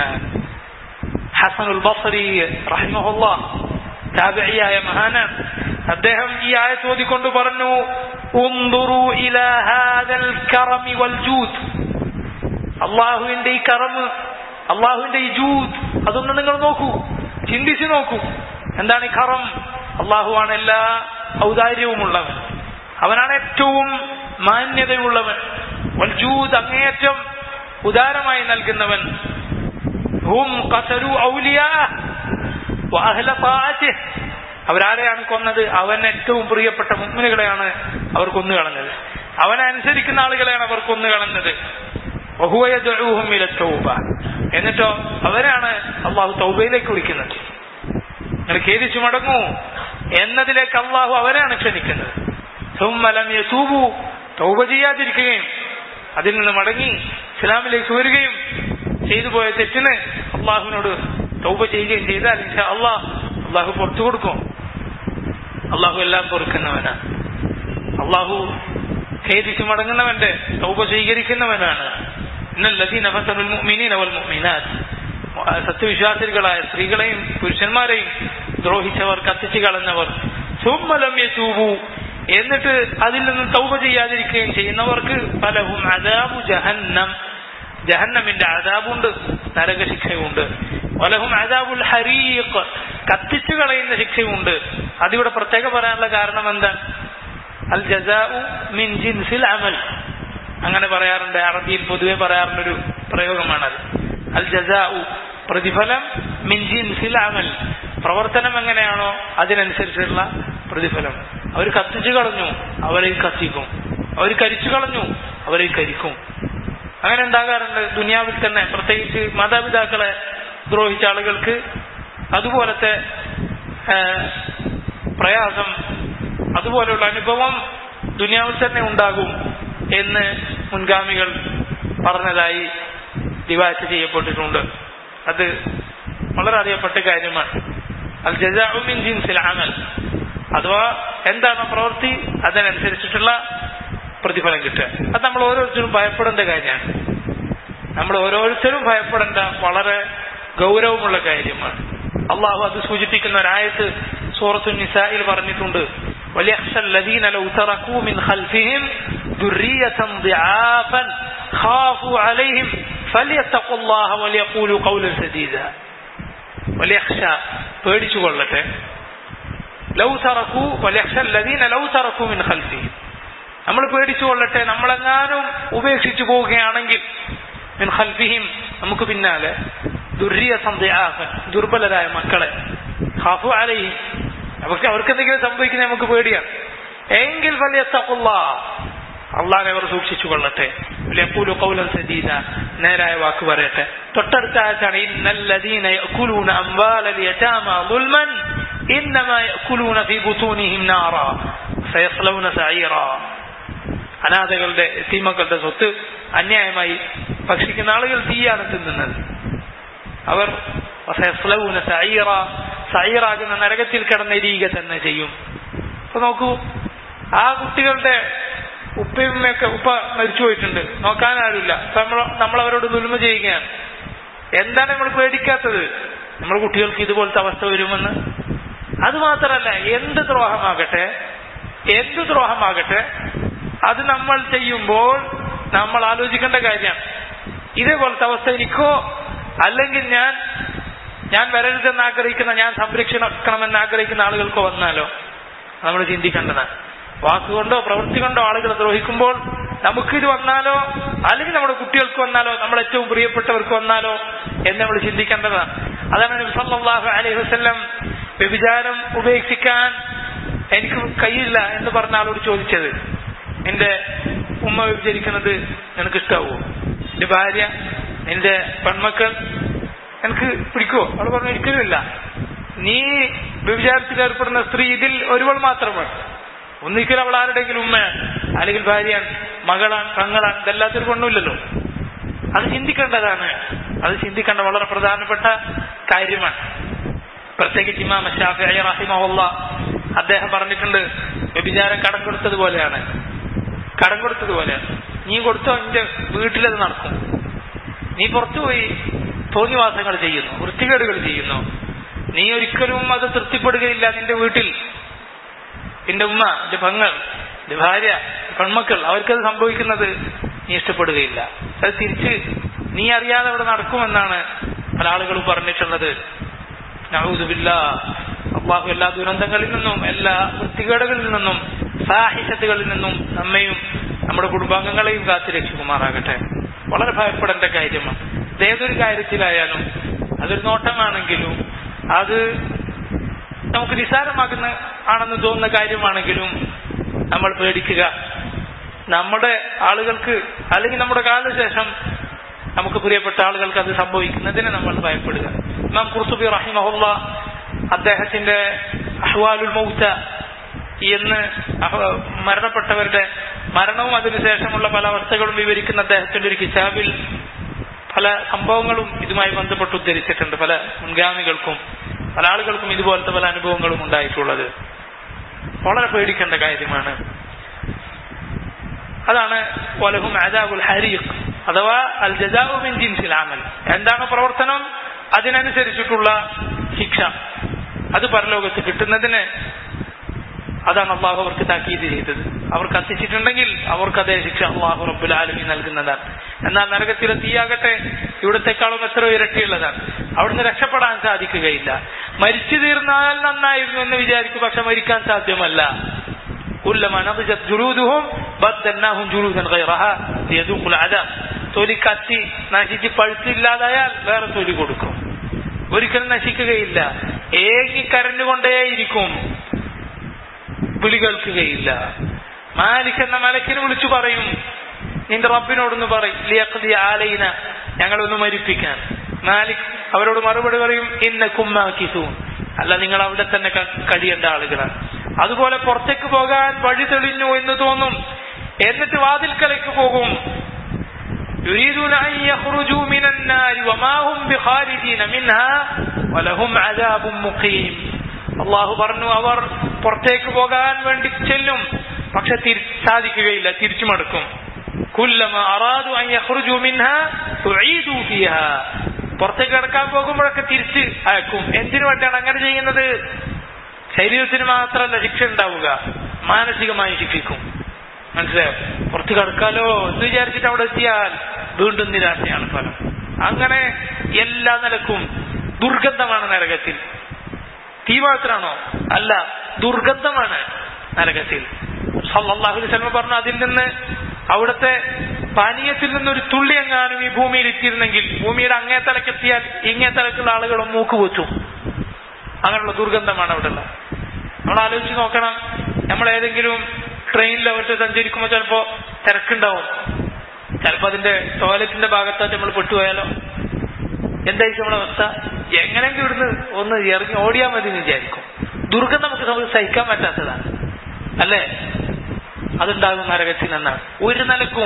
ഹസനുൽ ബസ്രി റഹിമഹുല്ലാഹ് താബിഈയായ മഹാനാണ്. അദ്ദേഹം ഈ ആയത്ത് ഓതിക്കൊണ്ട് പറഞ്ഞു, ഉൻദുറു ഇലാ ഹാദൽ കറമി വൽ ജൂദ്, അല്ലാഹുവിന്റെ ഈ കറമ്, അല്ലാഹുവിന്റെ ഈ ജൂദ്, അതൊന്ന് നിങ്ങൾ നോക്കൂ, ചിന്തിച്ചു നോക്കൂ. എന്താണ് ഈ കറം? അല്ലാഹുവാണ് എല്ലാ ഔദാര്യവുമുള്ളവൻ, അവനാണ് ഏറ്റവും മാന്യതയുള്ളവൻ. വൽ ജൂദ്, അങ്ങേയറ്റം ഉദാരമായി നൽകുന്നവൻ. ഹും ഖതലു ഔലിയാ വ അഹ്ല ത്വാഅതിഹി, അവരാരെയാണ് കൊന്നത്? അവൻ ഏറ്റവും പ്രിയപ്പെട്ട മുഅ്മിനുകളെയാണ് അവർ കൊന്നു കളഞ്ഞത്, അവനെ അനുസരിക്കുന്ന ആളുകളെയാണ് അവർ കൊന്നു കളഞ്ഞത്. വഹുവ യദ്ഉഹും ഇല തൗബ, എന്നിട്ടോ അവരാണ് അല്ലാഹു തൗബയിലേക്ക് വിളിക്കുന്നത്. നിങ്ങൾ ഖേദിച്ചു മടങ്ങൂ എന്നതിലേക്ക് അല്ലാഹു അവരാണ് ക്ഷണിക്കുന്നത്. സുമ്മ ലം യതൂബു, തൗബ ചെയ്യാതിരിക്കുകയും അതിൽ നിന്ന് മടങ്ങി ഇസ്ലാമിലേക്ക് വരികയും ചെയ്തു പോയ തെറ്റിന് അള്ളാഹുവിനോട് തൗബ ചെയ്യുകയും ചെയ്താൽ ഇൻഷാ അല്ലാഹ് അള്ളാഹു പുറത്തു കൊടുക്കും. അള്ളാഹു എല്ലാം പൊറുക്കുന്നവനാണ്. അള്ളാഹു ഖേദിച്ചു മടങ്ങുന്നവന്റെ തൗബ സ്വീകരിക്കുന്നവനാണ്. ഇന്നല്ലദീന ഫതനുൽ മുഅ്മിനീന വൽ മുഅ്മിനാത്ത്, സത്യവിശ്വാസികളായ സ്ത്രീകളെയും പുരുഷന്മാരെയും ദ്രോഹിച്ചവർ, കത്തിച്ചു കളഞ്ഞവർ, സുമ്മ ലം യതൂബു, എന്നിട്ട് അതിൽ നിന്ന് തൗബ ചെയ്യാതിരിക്കുകയും ചെയ്യുന്നവർക്ക് ഫലഹും അദാബു ജഹന്നം, ജഹന്നമിന്റെ അദാബുണ്ട്, നരകശിക്ഷയുണ്ട്. വലഹും അദാബുൽ ഹരീഖ്, കത്തിച്ചു കളയുന്ന ശിക്ഷയുണ്ട്. അതിവിടെ പ്രത്യേകം പറയാനുള്ള കാരണം എന്താണ്? അൽ ജസാഉ മിൻ ജിൻസിൽ അമൽ, അങ്ങനെ പറയാറുണ്ട്. അറബിയിൽ പൊതുവെ പറയാറുള്ളൊരു പ്രയോഗമാണത്. അൽ ജസാഉ, പ്രതിഫലം, മിൻ ജിൻസിൽ അമൽ, പ്രവർത്തനം എങ്ങനെയാണോ അതിനനുസരിച്ചുള്ള പ്രതിഫലം. അവർ കത്തിച്ചു കളഞ്ഞു, അവരെ കത്തിക്കും. അവർ കരിച്ചു കളഞ്ഞു, അവരെ കരിക്കും. അങ്ങനെ ഉണ്ടാകാറുണ്ട് ദുനിയാവിൽ തന്നെ. പ്രത്യേകിച്ച് മാതാപിതാക്കളെ ദ്രോഹിച്ച ആളുകൾക്ക് അതുപോലത്തെ പ്രയാസം, അതുപോലെയുള്ള അനുഭവം ദുനിയാവിൽ തന്നെ ഉണ്ടാകും എന്ന് മുൻഗാമികൾ പറഞ്ഞതായി റിവായത്ത് ചെയ്യപ്പെട്ടിട്ടുണ്ട്. അത് വളരെ അറിയപ്പെട്ട കാര്യമാണ്. അൽ ജസാഉ മിൻ ജിൻസിൽ അമൽ, അഥവാ എന്താണ് പ്രവൃത്തി അതിനനുസരിച്ചിട്ടുള്ള പ്രതിഫലം കിട്ടുക. അത് നമ്മൾ ഓരോരുത്തരും ഭയപ്പെടേണ്ട കാര്യമാണ്. നമ്മൾ ഓരോരുത്തരും ഭയപ്പെടേണ്ട വളരെ ഗൗരവമുള്ള കാര്യമാണ്. അള്ളാഹു അത് സൂചിപ്പിക്കുന്ന ഒരായത്ത് സൂറത്തു നിസായിൽ പറഞ്ഞിട്ടുണ്ട്. وليخشى الذين لو تركوا من خلفهم ذرية ضعافا خافوا عليهم فليتقوا الله وليقولوا قولا سديدا. وليخشى പേടിച്ചു കൊള്ളട്ടെ ലൗ തറക്കൂ വലയഖ്ശ الذين ലൗ തറക്കൂ മിൻ ഖൽഫിഹിം, നമ്മൾ പേടിച്ചു കൊള്ളട്ടെ നമ്മളെങ്ങാനും ഉപേക്ഷിച്ചു പോവുകയാണെങ്കിൽ മിൻ ഖൽഫിഹിം നമുക്ക് പിന്നാലെ ദുർരിയതൻ ദിആഫൻ ദുർബലരായ മക്കളെ, ഖാഫു അലൈഹിം അവർക്ക് അവർക്ക് എന്തെങ്കിലും സംഭവിക്കുന്നത് നമുക്ക് പേടിയാണ് എങ്കിൽ ഫലിയത്തഖുല്ലാഹ് അള്ളാഹനെ അവർ സൂക്ഷിച്ചു കൊള്ളട്ടെ, യഖൂലു ഖൗലൻ സദീദ നേരായ വാക്ക് പറയട്ടെ. തൊട്ടടുത്ത ആയത്താണ് ഇന്നല്ലദീന യഅകുലൂന അംവാലൽ യതാമാ ദുൽമൻ ഇന്നമാ യഅകുലൂന ഫീ ബുതൂനിഹിം നാറാ സയസ്ലൗന സഈറാ. അനാഥകളുടെ യതീമക്കളുടെ സ്വത്ത് അന്യായമായി ഭക്ഷിക്കുന്ന ആളുകൾ തീയാണ് തിന്നുന്നത്. അവർ സയസ്ലൗന സഈറാ സഈറാകുന്ന നരകത്തിൽ കിടന്നിരിക്കുക തന്നെ ചെയ്യും. അപ്പൊ നോക്കൂ, ആ കുട്ടികളുടെ ഉപ്പയുമ്മയൊക്കെ ഉപ്പ മരിച്ചു പോയിട്ടുണ്ട്, നോക്കാൻ ആരുമില്ല. നമ്മൾ നമ്മൾ അവരോട് ദുൽമ ചെയ്യുകയാണ്. എന്താണ് നമ്മൾ പേടിക്കാത്തത്? നമ്മൾ കുട്ടികൾക്ക് ഇതുപോലത്തെ അവസ്ഥ വരുമെന്ന്. അത് മാത്രമല്ല, എന്ത് ദ്രോഹമാകട്ടെ എന്ത് ദ്രോഹമാകട്ടെ അത് നമ്മൾ ചെയ്യുമ്പോൾ നമ്മൾ ആലോചിക്കേണ്ട കാര്യമാണ്. ഇതേപോലത്തെ അവസ്ഥ എനിക്കോ അല്ലെങ്കിൽ ഞാൻ ഞാൻ വരരുതെന്ന് ആഗ്രഹിക്കുന്ന ഞാൻ സംരക്ഷിക്കണമെന്ന് ആഗ്രഹിക്കുന്ന ആളുകൾക്കോ വന്നാലോ നമ്മൾ ചിന്തിക്കേണ്ടതാണ്. വാക്കുകൊണ്ടോ പ്രവൃത്തി കൊണ്ടോ ആളുകളെ ദ്രോഹിക്കുമ്പോൾ നമുക്കിത് വന്നാലോ അല്ലെങ്കിൽ നമ്മുടെ കുട്ടികൾക്ക് വന്നാലോ നമ്മൾ ഏറ്റവും പ്രിയപ്പെട്ടവർക്ക് വന്നാലോ എന്ന് നമ്മൾ ചിന്തിക്കേണ്ടതാണ്. അതാണ് നബി സല്ലല്ലാഹു അലൈഹി വസല്ലം വ്യഭിചാരം ഉപേക്ഷിക്കാൻ എനിക്ക് കഴിയില്ല എന്ന് പറഞ്ഞ ആളോട് ചോദിച്ചത്, നിന്റെ ഉമ്മ വ്യഭിചരിക്കുന്നത് നിനക്ക് ഇഷ്ടാവോ? നിന്റെ ഭാര്യ നിന്റെ പെൺമക്കൾ എനിക്ക് പിടിക്കുവോ? അവൾ പറഞ്ഞു ഒരിക്കലുമില്ല. നീ വ്യഭിചാരത്തിൽ ഏർപ്പെടുന്ന സ്ത്രീ ഇതിൽ ഒരുവൾ മാത്രമാണ്. ഒന്നിക്കൽ അവൾ ആരുടെങ്കിലും ഉമ്മയാണ്, അല്ലെങ്കിൽ ഭാര്യയാണ്, മകളാണ്, പെങ്ങളാണ്, ഇതല്ലാത്തൊരു പെണ്ണുമില്ലല്ലോ. അത് ചിന്തിക്കേണ്ടതാണ്. അത് ചിന്തിക്കേണ്ട വളരെ പ്രധാനപ്പെട്ട കാര്യമാണ്. പ്രത്യേകിച്ച് ഇമാം ശാഫിഈ റഹിമഹുല്ലാഹ് അദ്ദേഹം പറഞ്ഞിട്ടുണ്ട്, വ്യഭിചാരം കടം കൊടുത്തതുപോലെയാണ്. കടം കൊടുത്തതുപോലെയാണ്. നീ കൊടുത്തോ നിന്റെ വീട്ടിലത് നടക്കും. നീ പുറത്തുപോയി തോന്നിവാസങ്ങൾ ചെയ്യുന്നു, വൃത്തികേടുകൾ ചെയ്യുന്നു, നീ ഒരിക്കലും അത് തൃപ്തിപ്പെടുകയില്ല. നിന്റെ വീട്ടിൽ നിന്റെ ഉമ്മ, നിന്റെ പെങ്ങൾ, നിന്റെ ഭാര്യ, പെൺമക്കൾ അവർക്കത് സംഭവിക്കുന്നത് നീ ഇഷ്ടപ്പെടുകയില്ല. അത് തിരിച്ച് നീ അറിയാതെ അവിടെ നടക്കുമെന്നാണ് പല ആളുകളും പറഞ്ഞിട്ടുള്ളത്. നഊദു ബില്ലാഹ്. അല്ലാഹു എല്ലാ ദുരന്തങ്ങളിൽ നിന്നും എല്ലാ വൃത്തികേടുകളിൽ നിന്നും ഫാഹിഷത്തുകളിൽ നിന്നും നമ്മയും നമ്മുടെ കുടുംബാംഗങ്ങളെയും കാത്തുരക്ഷിക്കുമാറാകട്ടെ. വളരെ ഭയപ്പെടേണ്ട കാര്യമാണ്. ഏതൊരു കാര്യത്തിലായാലും അതൊരു നോട്ടമാണെങ്കിലും അത് നമുക്ക് നിസ്സാരമാകുന്ന ആണെന്ന് തോന്നുന്ന കാര്യമാണെങ്കിലും നമ്മൾ പേടിക്കുക. നമ്മുടെ ആളുകൾക്ക് അല്ലെങ്കിൽ നമ്മുടെ കാലശേഷം നമുക്ക് പ്രിയപ്പെട്ട ആളുകൾക്ക് അത് സംഭവിക്കുന്നതിന് നമ്മൾ ഭയപ്പെടുക. ഇമാം ഖുർത്തുബി റഹിമഹുല്ലാഹ് അദ്ദേഹത്തിന്റെ അഹ്വാലുൽ മൗത എന്ന് മരണപ്പെട്ടവരുടെ മരണവും അതിനുശേഷമുള്ള പല അവസ്ഥകളും വിവരിക്കുന്ന അദ്ദേഹത്തിന്റെ ഒരു കിതാബിൽ പല സംഭവങ്ങളും ഇതുമായി ബന്ധപ്പെട്ട് ഉദ്ധരിച്ചിട്ടുണ്ട്. പല മുൻഗാമികൾക്കും പല ആളുകൾക്കും ഇതുപോലത്തെ പല അനുഭവങ്ങളും ഉണ്ടായിട്ടുള്ളത്. വളരെ പേടിക്കേണ്ട കാര്യമാണ്. അതാണ് വലഹും അദാബുൽ ഹരീഖ് അഥവാ അൽ ജസാഉ മിൻ ജിൻസിൽ അമൽ. എന്താണ് പ്രവർത്തനം അതിനനുസരിച്ചിട്ടുള്ള ശിക്ഷ അത് പരലോകത്ത് കിട്ടുന്നതിന് അതാണ് അള്ളാഹു അവർക്ക് താക്കീത് ചെയ്തത്. അവർ കത്തിച്ചിട്ടുണ്ടെങ്കിൽ അവർക്ക് അതേ ശിക്ഷ അള്ളാഹു റബ്ബുൽ ആലമീൻ നൽകുന്നതാണ്. എന്നാൽ നരകത്തിലെ തീയാകട്ടെ ഇവിടത്തെക്കാളും എത്രയോ ഇരട്ടിയുള്ളതാണ്. അവിടുന്ന് രക്ഷപ്പെടാൻ സാധിക്കുകയില്ല. മരിച്ചു തീർന്നാൽ നന്നായിരുന്നു എന്ന് വിചാരിക്കും, പക്ഷെ മരിക്കാൻ സാധ്യമല്ല. തൊലി കത്തി നശിച്ച് പഴുത്തില്ലാതായാൽ വേറെ തൊലി കൊടുക്കും. ഒരിക്കലും നശിക്കുകയില്ല. ഏകി കരഞ്ഞുകൊണ്ടേയിരിക്കും, വിളി കേൾക്കുകയില്ല. മാലിക് എന്ന മലക്കിനെ വിളിച്ചു പറയും, നിന്റെ റബ്ബിനോടൊന്ന് പറയും ലിയഖ്ദി അലൈന, ഞങ്ങളൊന്ന് മരിപ്പിക്കാൻ. മാലിക് അവരോട് മറുപടി പറയും ഇന്നകും മാകിസൂൻ, അല്ല നിങ്ങൾ അവിടെ തന്നെ കഴിയേണ്ട ആളുകളാണ്. അതുപോലെ പുറത്തേക്ക് പോകാൻ വഴി തെളിഞ്ഞു എന്ന് തോന്നും, എന്നിട്ട് വാതിൽക്കലേക്ക് പോകും. യുരീദൂന അൻ യഖ്റുജൂ മിനൻ നാരി വമാ ഹും ബിഖാരിജീന മിൻഹാ വലഹും അദാബും മുഖീം. അല്ലാഹു പറഞ്ഞു അവർ പുറത്തേക്ക് പോകാൻ വേണ്ടി ചെല്ലും, പക്ഷെ സാധിക്കുകയില്ല, തിരിച്ചു മടക്കും. കുല്ലമാ അറാദു അൻ യഖ്റുജൂ മിൻഹാ ഉഈദൂ ഫീഹാ, പുറത്തേക്ക് കിടക്കാൻ പോകുമ്പോഴൊക്കെ തിരിച്ച് അയക്കും. എന്തിനു വേണ്ടിയാണ് അങ്ങനെ ചെയ്യുന്നത്? ശരീരത്തിന് മാത്രമല്ല ശിക്ഷ ഉണ്ടാവുക, മാനസികമായി ശിക്ഷിക്കും. മനസ്സിലായോ? പുറത്ത് കടക്കാലോ എന്ന് വിചാരിച്ചിട്ട് അവിടെ എത്തിയാൽ വീണ്ടും നിരാശയാണ് ഫലം. അങ്ങനെ എല്ലാ നിലക്കും ദുർഗന്ധമാണ് നരകത്തിൽ. തീ മാത്രമാണോ? അല്ല, ദുർഗന്ധമാണ് നരകത്തിൽ. സല്ലല്ലാഹു അലൈഹി വസല്ലം പറഞ്ഞു, അതിൽ നിന്ന് അവിടുത്തെ പാനീയത്തിൽ നിന്നൊരു തുള്ളി എങ്ങാനും ഈ ഭൂമിയിൽ എത്തിയിരുന്നെങ്കിൽ ഭൂമിയുടെ അങ്ങേ തലക്കെത്തിയാൽ ഇങ്ങേ തലക്കുള്ള ആളുകളും മൂക്ക് വെച്ചു. അങ്ങനെയുള്ള ദുർഗന്ധമാണ് അവിടെ ഉള്ളത്. നമ്മൾ ആലോചിച്ച് നോക്കണം. നമ്മൾ ഏതെങ്കിലും ട്രെയിനിൽ അവർക്ക് സഞ്ചരിക്കുമ്പോൾ ചിലപ്പോ തിരക്കുണ്ടാവും. ചിലപ്പോ അതിന്റെ ടോയ്ലറ്റിന്റെ ഭാഗത്തായിട്ട് നമ്മൾ പെട്ടുപോയാലോ? എന്തായിരിക്കും നമ്മുടെ അവസ്ഥ? എങ്ങനെയെങ്കിലും ഇവിടുന്ന് ഒന്ന് ഇറങ്ങി ഓടിയാൽ മതി എന്ന് വിചാരിക്കും. ദുർഗന്ധം നമുക്ക് നമുക്ക് സഹിക്കാൻ പറ്റാത്തതാണ്, അല്ലേ? അതുണ്ടാകും നരകത്തിൽ നിന്നാണ്. ഒരു നിലക്കും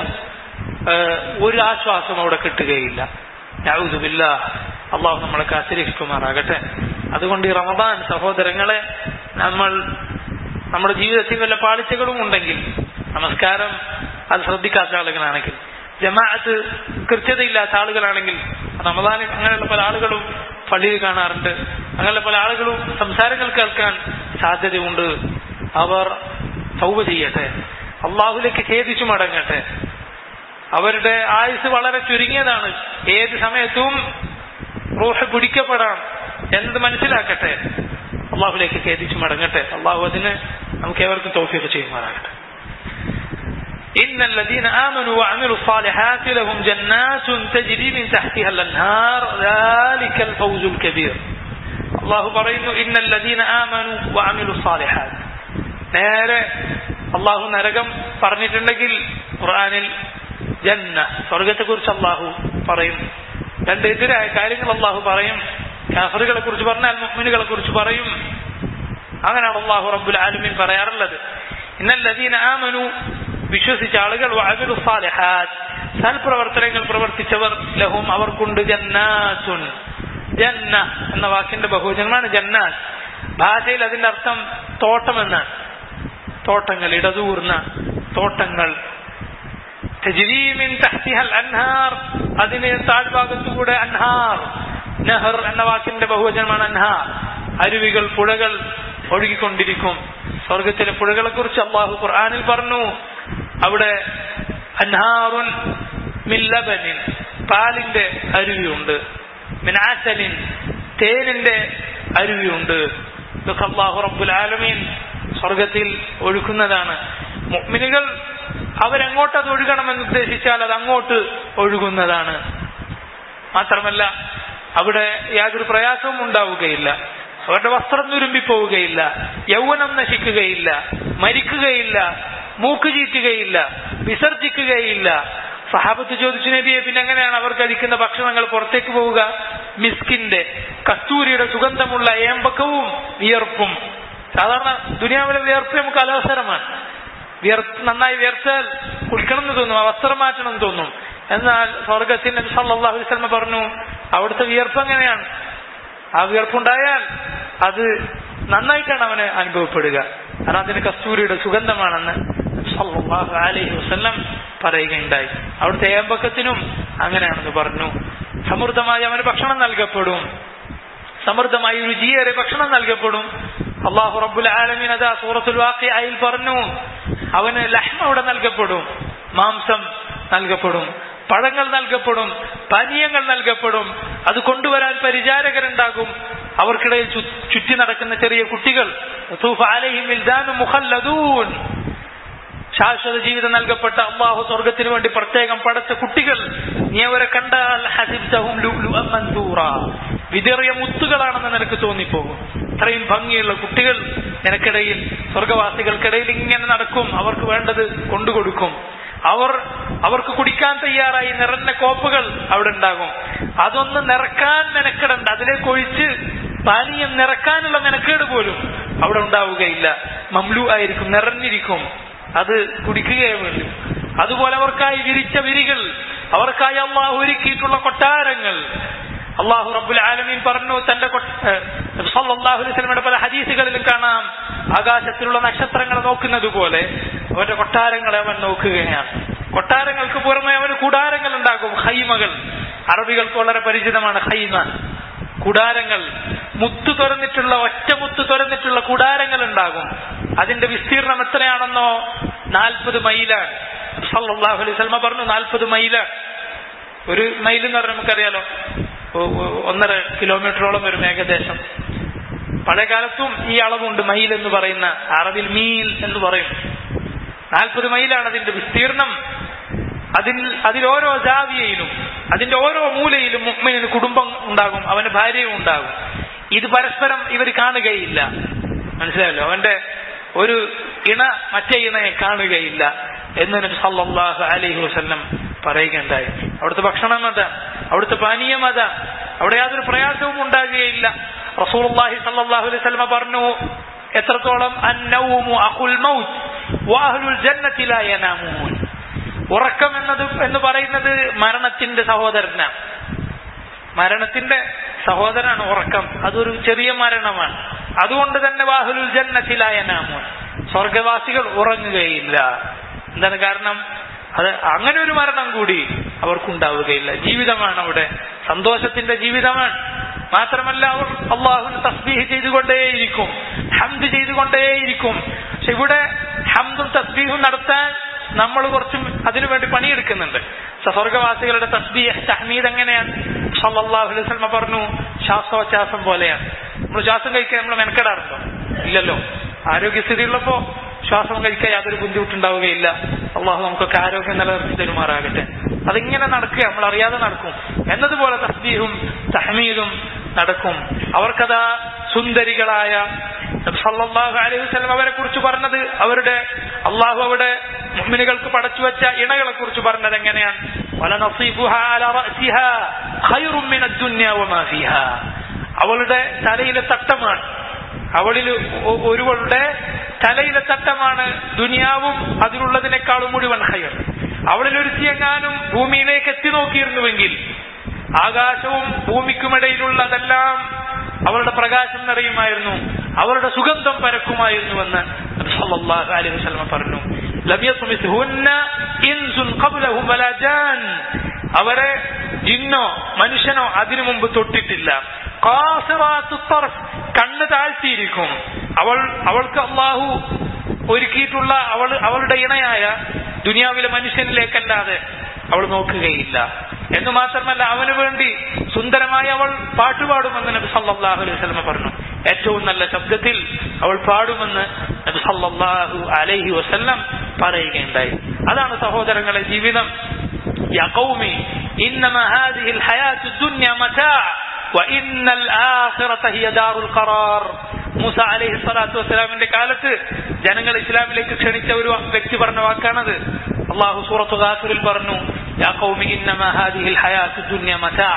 ഒരു ആശ്വാസം അവിടെ കിട്ടുകയില്ല. നഊദു ബില്ലാഹ്, അള്ളാഹു നമ്മളെ കാത്തിരക്ഷിക്കുമാറാകട്ടെ. അതുകൊണ്ട് ഈ റമദാൻ സഹോദരങ്ങളെ, നമ്മൾ നമ്മുടെ ജീവിതത്തിൽ വല്ല പാളിച്ചകളും ഉണ്ടെങ്കിൽ, നമസ്കാരം അത് ശ്രദ്ധിക്കാത്ത ആളുകളാണെങ്കിൽ, ജമാഅത്ത് കൃത്യതയില്ലാത്ത ആളുകളാണെങ്കിൽ, റമദാൻ അങ്ങനെയുള്ള പല ആളുകളും പള്ളിയിൽ കാണാറുണ്ട്. അങ്ങനെയുള്ള പല ആളുകളും സംസാരങ്ങൾ കേൾക്കാൻ സാധ്യതയുണ്ട്. അവർ തൗബ ചെയ്യട്ടെ, അള്ളാഹുലേക്ക് ഖേദിച്ചു മടങ്ങട്ടെ. അവരുടെ ആയുസ് വളരെ ചുരുങ്ങിയതാണ്. ഏത് സമയത്തും റൂഹ് പിടിക്കപ്പെടാം എന്നത് മനസ്സിലാക്കട്ടെ. അള്ളാഹുലേക്ക് ഖേദിച്ചു മടങ്ങട്ടെ. അള്ളാഹു അതിന് നമുക്ക് ഏവർക്കും തൗഫീഖ് ചെയ്യുമാറാകട്ടെ. إن الذين آمنوا وعملوا الصالحات لهم جنات تجري من تحتها الأنهار ذلك الفوز الكبير. الله പറയുന്നു إن الذين آمنوا وعملوا الصالحات. നേരെ അള്ളാഹു നരകം പറഞ്ഞിട്ടുണ്ടെങ്കിൽ ഖുർആനിൽ ജന്ന, സ്വർഗത്തെ കുറിച്ച് അള്ളാഹു പറയും. രണ്ട് എതിരായ കാര്യങ്ങൾ അള്ളാഹു പറയും. കാഫിറുകളെ കുറിച്ച് പറഞ്ഞാൽ മുഅ്മിനുകളെ കുറിച്ച് പറയും. അങ്ങനെയാണ് അള്ളാഹു റബ്ബുൽ ആലമീൻ പറയാറുള്ളത്. ഇന്നല്ലദീന ആമനു, വിശ്വസിച്ച ആളുകൾ, വഅമിലു സ്സാലിഹാത്ത്, സൽപ്രവർത്തനങ്ങൾ പ്രവർത്തിച്ചവർ, ലഹും അവർക്കുണ്ട് ജന്നാത്തുൻ. ജന്ന എന്ന വാക്കിന്റെ ബഹുവചനമാണ് ജന്നാത്ത്. ഭാഷയിൽ അതിന്റെ അർത്ഥം തോട്ടം എന്നാണ്. തോട്ടങ്ങൾ, ഇടതൂർന്ന തോട്ടങ്ങൾ. തജ്രീ മിൻ തഹ്തിഹൽ അൻഹാർ, അതിന് താഴ്ഭാഗത്തുകൂടെ അൻഹാർ. നഹർ എന്ന വാക്കിന്റെ ബഹുവചനമാണ് അൻഹാർ. അരുവികൾ, പുഴകൾ ഒഴുകിക്കൊണ്ടിരിക്കും. സ്വർഗത്തിലെ പുഴകളെ കുറിച്ച് അള്ളാഹു ഖുർആനിൽ പറഞ്ഞു. അവിടെ അൻഹാറുൻ മിൻ ലബനിൻ, പാലിന്റെ അരുവിയുണ്ട്. മിൻ അസലിൻ, തേനിന്റെ അരുവിയുണ്ട്. ഇതൊക്കെ അള്ളാഹു റബ്ബുൽ ആലമീൻ സ്വർഗത്തിൽ ഒഴുകുന്നതാണ്. മുഅ്മിനുകൾ അവരെങ്ങോട്ട് അത് ഒഴുകണമെന്ന് ഉദ്ദേശിച്ചാൽ അത് അങ്ങോട്ട് ഒഴുകുന്നതാണ്. മാത്രമല്ല അവിടെ യാതൊരു പ്രയാസവും ഉണ്ടാവുകയില്ല. അവരുടെ വസ്ത്രം തുരുമ്പിപ്പോവുകയില്ല, യൗവനം നശിക്കുകയില്ല, മരിക്കുകയില്ല, മൂക്ക് ചീറ്റുകയില്ല, വിസർജിക്കുകയില്ല. സഹാബത്ത് ചോദിച്ചു, നബിയെ, പിന്നെ എങ്ങനെയാണ് അവർ കഴിക്കുന്ന ഭക്ഷണങ്ങൾ പുറത്തേക്ക് പോവുക? മിസ്കിന്റെ, കസ്തൂരിയുടെ സുഗന്ധമുള്ള ഏമ്പക്കവും വിയർപ്പും. സാധാരണ ദുനിയാവിലെ വിയർപ്പ് നമുക്ക് അലവസരമാണ്. വിയർപ്പ് നന്നായി വിയർത്താൽ കുളിക്കണം എന്ന് തോന്നും, വസ്ത്രം മാറ്റണം എന്ന് തോന്നും. എന്നാൽ സ്വർഗത്തിൽ നബി സല്ലല്ലാഹു അലൈഹി വസല്ലം പറഞ്ഞു, അവിടുത്തെ വിയർപ്പ് എങ്ങനെയാണ്? ആ വിയർപ്പുണ്ടായാൽ അത് നന്നായിട്ടാണ് അവന് അനുഭവപ്പെടുക. കാരണം അതിന് കസ്തൂരിയുടെ സുഗന്ധമാണെന്ന് സല്ലല്ലാഹു അലൈഹി വസല്ലം പറയുകയുണ്ടായി. അവിടുത്തെ ഏമ്പക്കത്തിനും അങ്ങനെയാണെന്ന് പറഞ്ഞു. സമൃദ്ധമായി അവന് ഭക്ഷണം നൽകപ്പെടും, സമൃദ്ധമായി രുചിയേറെ ഭക്ഷണം നൽകപ്പെടും. അല്ലാഹു റബ്ബുൽ ആലമീൻ അതാ സൂറത്തുൽ വാഖിഅയിൽ പറഞ്ഞു, അവന് ലഹ്മ അവിടെ നൽകപ്പെടും, മാംസം നൽകപ്പെടും, പഴങ്ങൾ നൽകപ്പെടും, പാനീയങ്ങൾ നൽകപ്പെടും. അത് കൊണ്ടുവരാൻ പരിചാരകരുണ്ടാകും. അവർക്കിടയിൽ ചുറ്റി നടക്കുന്ന ചെറിയ കുട്ടികൾ, ശാശ്വത ജീവിതം നൽകപ്പെട്ട അള്ളാഹു സ്വർഗത്തിന് വേണ്ടി പ്രത്യേകം പടച്ച കുട്ടികൾ. നീ അവരെ കണ്ടാൽ ഹസിബ്തഹും ലുഅ്ലുഅൻ മൻസൂറാ, വിതറിയ മുത്തുകളാണെന്ന് നിനക്ക് തോന്നിപ്പോകും. ഇത്രയും ഭംഗിയുള്ള കുട്ടികൾ നിനക്കിടയിൽ, സ്വർഗവാസികൾക്കിടയിൽ ഇങ്ങനെ നടക്കും. അവർക്ക് വേണ്ടത് കൊണ്ടുകൊടുക്കും. അവർ അവർക്ക് കുടിക്കാൻ തയ്യാറായി നിറഞ്ഞ കോപ്പുകൾ അവിടെ ഉണ്ടാകും. അതൊന്ന് നിറക്കാൻ മെനക്കെടണ്ട, അതിലേക്ക് ഒഴിച്ച് പാനീയം നിറക്കാനുള്ള മെനക്കേട് പോലും അവിടെ ഉണ്ടാവുകയില്ല. മംലു ആയിരിക്കും, നിറഞ്ഞിരിക്കും. അത് കുടിക്കുകയേ വേണ്ടു. അതുപോലെ അവർക്കായി വിരിച്ച വിരികൾ, അവർക്കായി അള്ളാഹു ഒരുക്കിയിട്ടുള്ള കൊട്ടാരങ്ങൾ. അള്ളാഹു റബ്ബുൽ ആലമീൻ പറഞ്ഞു, തന്റെ സല്ലല്ലാഹു അലൈഹി വസല്ലമയുടെ പല ഹദീസുകളിലും കാണാം, ആകാശത്തിലുള്ള നക്ഷത്രങ്ങളെ നോക്കുന്നത് പോലെ അവന്റെ കൊട്ടാരങ്ങളെ അവൻ നോക്കുകയാണ്. കൊട്ടാരങ്ങൾക്ക് പുറമെ അവന് കൂടാരങ്ങൾ ഉണ്ടാകും, ഖൈമകൾ. അറബികൾക്ക് വളരെ പരിചിതമാണ് ഖൈമ, കൂടാരങ്ങൾ. മുത്തു തുറന്നിട്ടുള്ള, ഒറ്റ മുത്ത് തുറന്നിട്ടുള്ള കൂടാരങ്ങൾ ഉണ്ടാകും. അതിന്റെ വിസ്തീർണം എത്രയാണെന്നോ നാൽപ്പത് മൈലാണ്. സല്ലല്ലാഹു അലൈഹി വസല്ലം പറഞ്ഞു നാൽപ്പത് മൈലാണ്. ഒരു മൈൽ എന്ന് പറഞ്ഞാൽ നമുക്കറിയാലോ ഒന്നര കിലോമീറ്ററോളം വരും ഏകദേശം. പഴയകാലത്തും ഈ അളവുണ്ട്, മൈൽ എന്ന് പറയുന്ന, അറബിൽ മീൽ എന്ന് പറയും. നാൽപ്പത് മൈലാണ് അതിന്റെ വിസ്തീർണം. അതിൽ അതിലോരോ ജാവിയയിലും അതിന്റെ ഓരോ മൂലയിലും മുഅ്മിനിന് കുടുംബം ഉണ്ടാകും, അവന് ഭാര്യയും ഉണ്ടാകും. ഇത് പരസ്പരം ഇവർ കാണുകയില്ല. മനസ്സിലായല്ലോ, അവന്റെ ഒരു ഇണ മറ്റേ ഇണയെ കാണുകയില്ല എന്ന് നബി സല്ലല്ലാഹു അലൈഹി വസല്ലം പറയുകയുണ്ടായി. അവിടുത്തെ ഭക്ഷണം അതാ, അവിടുത്തെ പാനീയം അതാ, അവിടെ യാതൊരു പ്രയാസവും ഉണ്ടാകുകയില്ല. റസൂലുള്ളാഹി സല്ലല്ലാഹു അലൈഹി വസല്ലം പറഞ്ഞു എത്രത്തോളം അന്നൗമു അഖുൽ മൗത്ത് വഅഹ്ലുൽ ജന്നതി ലാ യനാമൂൻ. ഉറക്കം എന്നത് എന്ന് പറയുന്നത് മരണത്തിന്റെ സഹോദരനാണ്. മരണത്തിന്റെ സഹോദരനാണ് ഉറക്കം. അതൊരു ചെറിയ മരണമാണ്. അതുകൊണ്ട് തന്നെ വഅഹ്ലുൽ ജന്നതി ലാ യനാമൂൻ, സ്വർഗവാസികൾ ഉറങ്ങുകയില്ല. എന്താണ് കാരണം? അത് അങ്ങനെ ഒരു മരണം കൂടി അവർക്കുണ്ടാവുകയില്ല. ജീവിതമാണ് അവിടെ, സന്തോഷത്തിന്റെ ജീവിതമാണ്. മാത്രമല്ല അവർ അള്ളാഹുവിന് തസ്ബീഹ് ചെയ്തുകൊണ്ടേയിരിക്കും, ഹംദ് ചെയ്തുകൊണ്ടേയിരിക്കും. പക്ഷെ ഇവിടെ ഹംദും തസ്ബീഹും നടത്താൻ നമ്മൾ കുറച്ചും അതിനുവേണ്ടി പണിയെടുക്കുന്നുണ്ട്. സ്വർഗവാസികളുടെ തസ്ബീഹ് തഹ്മീദ് എങ്ങനെയാണ്? സല്ലല്ലാഹു അലൈഹി വസല്ലം പറഞ്ഞു ശ്വാസോച്ഛ്വാസം പോലെയാണ്. നമ്മൾ ശ്വാസം കഴിക്കാൻ നമ്മൾ മെനക്കെടാറുണ്ടോ? ഇല്ലല്ലോ. ആരോഗ്യസ്ഥിതി ഉള്ളപ്പോ ശ്വാസം കഴിക്കാൻ യാതൊരു ബുദ്ധിമുട്ടുണ്ടാവുകയില്ല. അള്ളാഹു നമുക്കൊക്കെ ആരോഗ്യം നിലനിർത്തി തരുമാറാകട്ടെ. അതിങ്ങനെ നടക്കുക, നമ്മൾ അറിയാതെ നടക്കും. എന്നതുപോലെ തസ്ബീഹും തഹ്മീദും നടക്കും. അവർക്കതാ സുന്ദരികളായ സല്ലല്ലാഹു അലൈഹി വസല്ലം അവരെ കുറിച്ച് പറഞ്ഞത്, അവരുടെ അള്ളാഹു അവിടെ മുഅ്മിനുകൾക്ക് പടച്ചു വെച്ച ഇണകളെ കുറിച്ച് പറഞ്ഞത് എങ്ങനെയാണ്? വലനസീഫുഹാ അലാ റഅസിഹാ ഖൈറും മിനദ് ദുനിയാ വമാ ഫീഹാ. അവളുടെ തലയിലെ തട്ടമാണ്, അവളിൽ ഒരുവളുടെ തലയിലെ തട്ടമാണ് ദുനിയാവും അതിലുള്ളതിനേക്കാളും മുഴുവൻ ഖൈർ. അവളിൽ ഒരുത്തിയെങ്ങാനും ഭൂമിയിലേക്ക് എത്തി നോക്കിയിരുന്നുവെങ്കിൽ ആകാശവും ഭൂമിക്കുമിടയിലുള്ളതെല്ലാം അവളുടെ പ്രകാശം നിറയുമായിരുന്നു, അവളുടെ സുഗന്ധം പരക്കുമായിരുന്നുവെന്ന് നബി സല്ലല്ലാഹു അലൈഹി വസല്ലം പറഞ്ഞു. ലം യസ്മിസ്ഹുന്ന ഇൻസുൻ ഖബ്ലഹും വലാ ജാൻ. അവരെ ജിന്നോ മനുഷ്യനോ അതിനു മുമ്പ് തൊട്ടിട്ടില്ല. ഖാസിറാത്തു തർഫ്, കണ്ണ് താഴ്ത്തിയിരിക്കും. അവൾ അവൾക്ക് അല്ലാഹു ഒരുക്കിയിട്ടുള്ള അവൾ അവളുടെ ഇണയായ ദുനിയാവിലെ മനുഷ്യനിലേക്കല്ലാതെ അവൾ നോക്കുകയില്ല. എന്ന് മാത്രമല്ല അവന് വേണ്ടി സുന്ദരമായി അവൾ പാട്ടുപാടുമെന്ന് നബി സല്ലല്ലാഹു അലൈഹി വസല്ലം പറഞ്ഞു. ഏറ്റവും നല്ല ശബ്ദത്തിൽ അവൾ പാടുമെന്ന് നബി സല്ലല്ലാഹു അലൈഹി വസല്ലം പറയുകയുണ്ടായി. അതാണ് സഹോദരങ്ങളെ ജീവിതം. യാ ഖൗമി ഇന്നമാ ഹാദിഹിൽ ഹയാത്തു ദുനിയ മതാ വഇന്നൽ ആഖിറത ഹിയ ദാറുൽ ഖറാർ. മൂസ അലൈഹി സ്വലാത്തു വസ്സലാമിന്റെ കാലത്ത് ജനങ്ങൾ ഇസ്ലാമിലേക്ക് ക്ഷണിച്ച ഒരു വ്യക്തി പറഞ്ഞ വാക്കാണത്. അള്ളാഹു സൂറത്തു ഗാഫിറിൽ പറഞ്ഞു, യാ ഖൗമി ഇന്നമാ ഹാദിഹിൽ ഹയാത്തു ദുനിയ മതാ.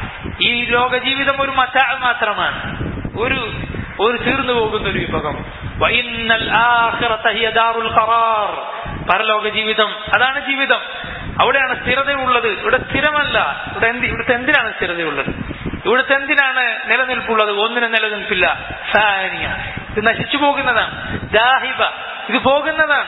ഈ ലോക ജീവിതം ഒരു മതാ മാത്രമാണ്, ഒരു ഒരു തീർന്നു പോകുന്ന ഒരു വിഭവം. വഇന്നൽ ആഖിറത ഹിയ ദാറുൽ ഖറാർ. പരലോക ജീവിതം അതാണ് ജീവിതം, അവിടെയാണ് സ്ഥിരതയുള്ളത്. ഇവിടെ സ്ഥിരമല്ല. ഇവിടെ എന്ത് ഇവിടുത്തെ എന്തിനാണ് സ്ഥിരതയുള്ളത്? ഇവിടുത്തെ എന്തിനാണ് നിലനിൽപ്പുള്ളത്? ഒന്നിനും നിലനിൽപ്പില്ല. സാനിയ, ഇത് നശിച്ചു പോകുന്നതാണ്. ദാഹിബ, ഇത് പോകുന്നതാണ്.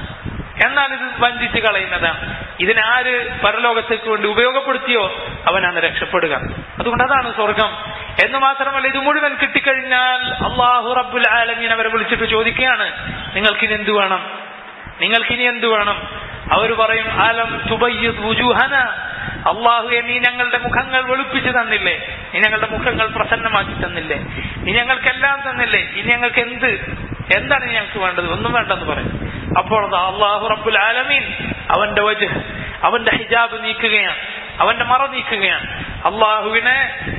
എന്നാൽ ഇത് വഞ്ചിച്ച് കളയുന്നതാണ്. ഇതിനാര് പരലോകത്തേക്ക് വേണ്ടി ഉപയോഗപ്പെടുത്തിയോ അവനാണ് രക്ഷപ്പെടുക. അതുകൊണ്ട് അതാണ് സ്വർഗം. എന്ന് മാത്രമല്ല, ഇത് മുഴുവൻ കിട്ടിക്കഴിഞ്ഞാൽ അല്ലാഹു റബ്ബുൽ ആലമീൻ അവരെ വിളിച്ചിട്ട് ചോദിക്കുകയാണ്, നിങ്ങൾക്കിനി എന്തു വേണം? നിങ്ങൾക്കിനി എന്തു വേണം? അവർ പറയും, അലം തുബയ്യിദ് വുജൂഹന, അള്ളാഹുവെ നീ ഞങ്ങളുടെ മുഖങ്ങൾ വെളുപ്പിച്ചു തന്നില്ലേ, നീ ഞങ്ങളുടെ മുഖങ്ങൾ പ്രസന്നമാക്കി തന്നില്ലേ, നീ ഞങ്ങൾക്കെല്ലാം തന്നില്ലേ, ഇനി ഞങ്ങൾക്ക് എന്ത് എന്താണ് ഞങ്ങൾക്ക് വേണ്ടത്? ഒന്നും വേണ്ടെന്ന് പറയും. അപ്പോൾ അള്ളാഹു റബ്ബുൽ ആലമീൻ അവന്റെ വജ്ഹ്, അവന്റെ ഹിജാബ് നീക്കുകയാണ്, അവന്റെ മറ നീക്കുകയാണ്. അള്ളാഹുവിനെ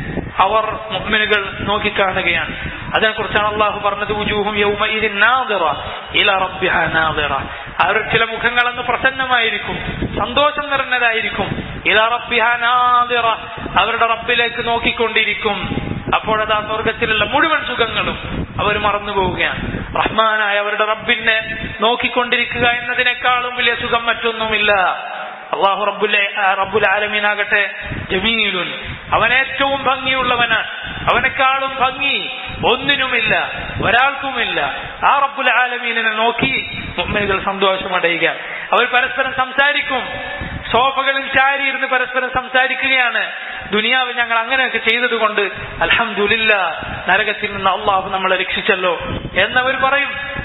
അവർ മുഅ്മിനുകൾ നോക്കിക്കാണുകയാണ്. അതിനെക്കുറിച്ചാണ് അള്ളാഹു പറഞ്ഞത്, വുജൂഹും യൗമഇദിൻ നാദിറ ഇലാ റബ്ബിഹാ നാദിറ. അവർ ചില മുഖങ്ങൾ അന്ന് പ്രസന്നമായിരിക്കും, സന്തോഷം നിറഞ്ഞതായിരിക്കും. ഇലാ റബ്ബിഹാ നാദിറ, അവരുടെ റബ്ബിലേക്ക് നോക്കിക്കൊണ്ടിരിക്കും. അപ്പോഴതാ സ്വർഗത്തിലുള്ള മുഴുവൻ സുഖങ്ങളും അവർ മറന്നു പോവുകയാണ്. റഹ്മാനായ അവരുടെ റബ്ബിനെ നോക്കിക്കൊണ്ടിരിക്കുക എന്നതിനേക്കാളും വലിയ സുഖം മറ്റൊന്നുമില്ല. അള്ളാഹു റബ്ബുൽ റബ്ബുൽ ആലമീനാകട്ടെ ജമീലുൻ, അവൻ ഏറ്റവും ഭംഗിയുള്ളവനാണ്. അവനെക്കാളും ഭംഗി ഒന്നിനുമില്ല, ഒരാൾക്കുമില്ല. ആ റബ്ബുൽ ആലമീനെ നോക്കി മുഅ്മിനുകൾ സന്തോഷമടയുക. അവർ പരസ്പരം സംസാരിക്കും, സോഫകളിൽ ചാരിയിരുന്ന് പരസ്പരം സംസാരിക്കുകയാണ്. ദുനിയാവ് ഞങ്ങൾ അങ്ങനെയൊക്കെ ചെയ്തത് കൊണ്ട് അൽഹംദുലില്ലാ, നരകത്തിൽ നിന്ന് അള്ളാഹു നമ്മളെ രക്ഷിച്ചല്ലോ എന്നവർ പറയും.